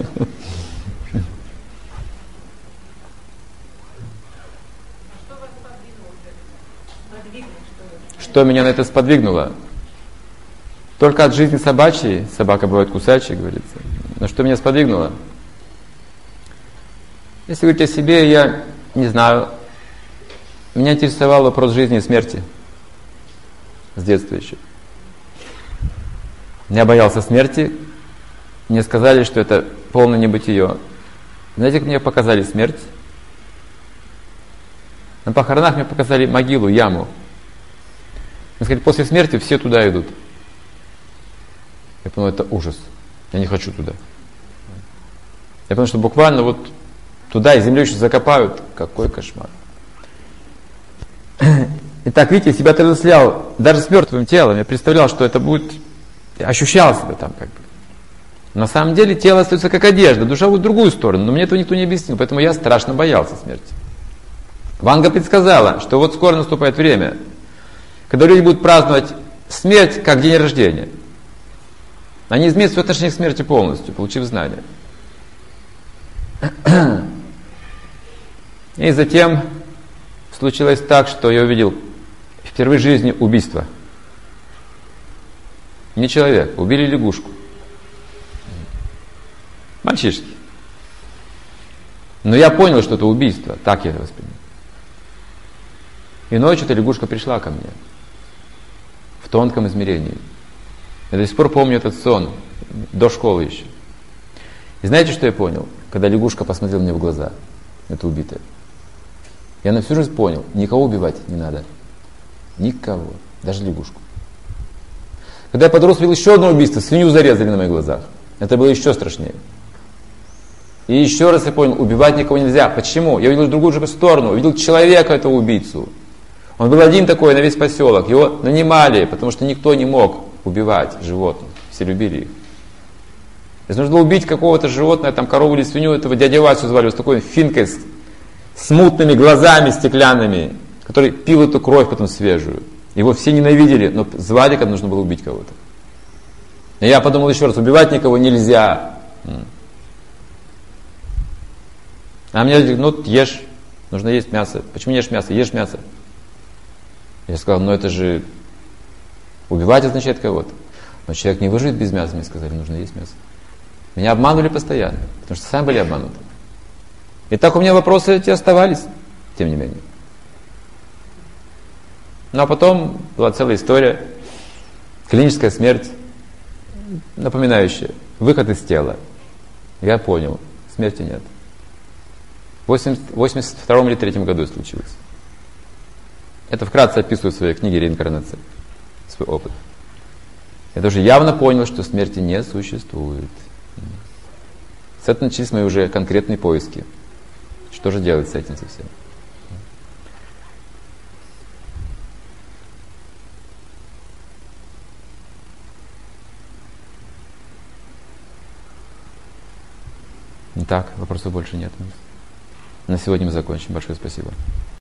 Что меня на это сподвигнуло? Только от жизни собачьей, собака бывает кусачей, говорится. Но что меня сподвигнуло? Если говорить о себе, я не знаю. Меня интересовал вопрос жизни и смерти. С детства еще. Я боялся смерти. Мне сказали, что это полное небытие. Знаете, как мне показали смерть? На похоронах мне показали могилу, яму. Мне сказали, после смерти все туда идут. Я понял, это ужас. Я не хочу туда. Я понял, что буквально вот туда и землю еще закопают. Какой кошмар. Итак, видите, я себя отождествлял даже с мертвым телом. Я представлял, что это будет... Я ощущал себя там как бы. На самом деле тело остается как одежда, душа будет в другую сторону. Но мне этого никто не объяснил, поэтому я страшно боялся смерти. Ванга предсказала, что вот скоро наступает время, когда люди будут праздновать смерть как день рождения. Они изменят свое отношение к смерти полностью, получив знания. И затем случилось так, что я увидел впервые в жизни убийство. Не человек, убили лягушку. Мальчишки. Но я понял, что это убийство, так я это воспринял. И ночью эта лягушка пришла ко мне в тонком измерении. Я до сих пор помню этот сон, до школы еще. И знаете, что я понял? Когда лягушка посмотрела мне в глаза, это убитая. Я на всю жизнь понял, никого убивать не надо. Никого, даже лягушку. Когда я подрос, видел еще одно убийство, свинью зарезали на моих глазах. Это было еще страшнее. И еще раз я понял, убивать никого нельзя. Почему? Я увидел другую же сторону, увидел человека, этого убийцу. Он был один такой на весь поселок. Его нанимали, потому что никто не мог убивать животных. Все любили их. Если нужно было убить какого-то животного, там корову или свинью, этого дядя Васю звали, вот с такой финкой, с мутными глазами стеклянными, который пил эту кровь потом свежую. Его все ненавидели, но звали, когда нужно было убить кого-то. И я подумал еще раз, убивать никого нельзя. А мне говорят, ну ешь, нужно есть мясо. Почему не ешь мясо? Ешь мясо. Я сказал, ну это же убивать означает кого-то. Но человек не выживет без мяса, мне сказали, нужно есть мясо. Меня обманывали постоянно, потому что сами были обмануты. И так у меня вопросы эти оставались, тем не менее. Ну а потом была целая история, клиническая смерть, напоминающая, выход из тела. Я понял, смерти нет. В 82 или 83 году это случилось. Это вкратце описываю в своей книге «Реинкарнация», свой опыт. Я тоже явно понял, что смерти не существует. С этого начались мои уже конкретные поиски. Что же делать с этим совсем? Итак, вопросов больше нет. На сегодня мы закончим. Большое спасибо.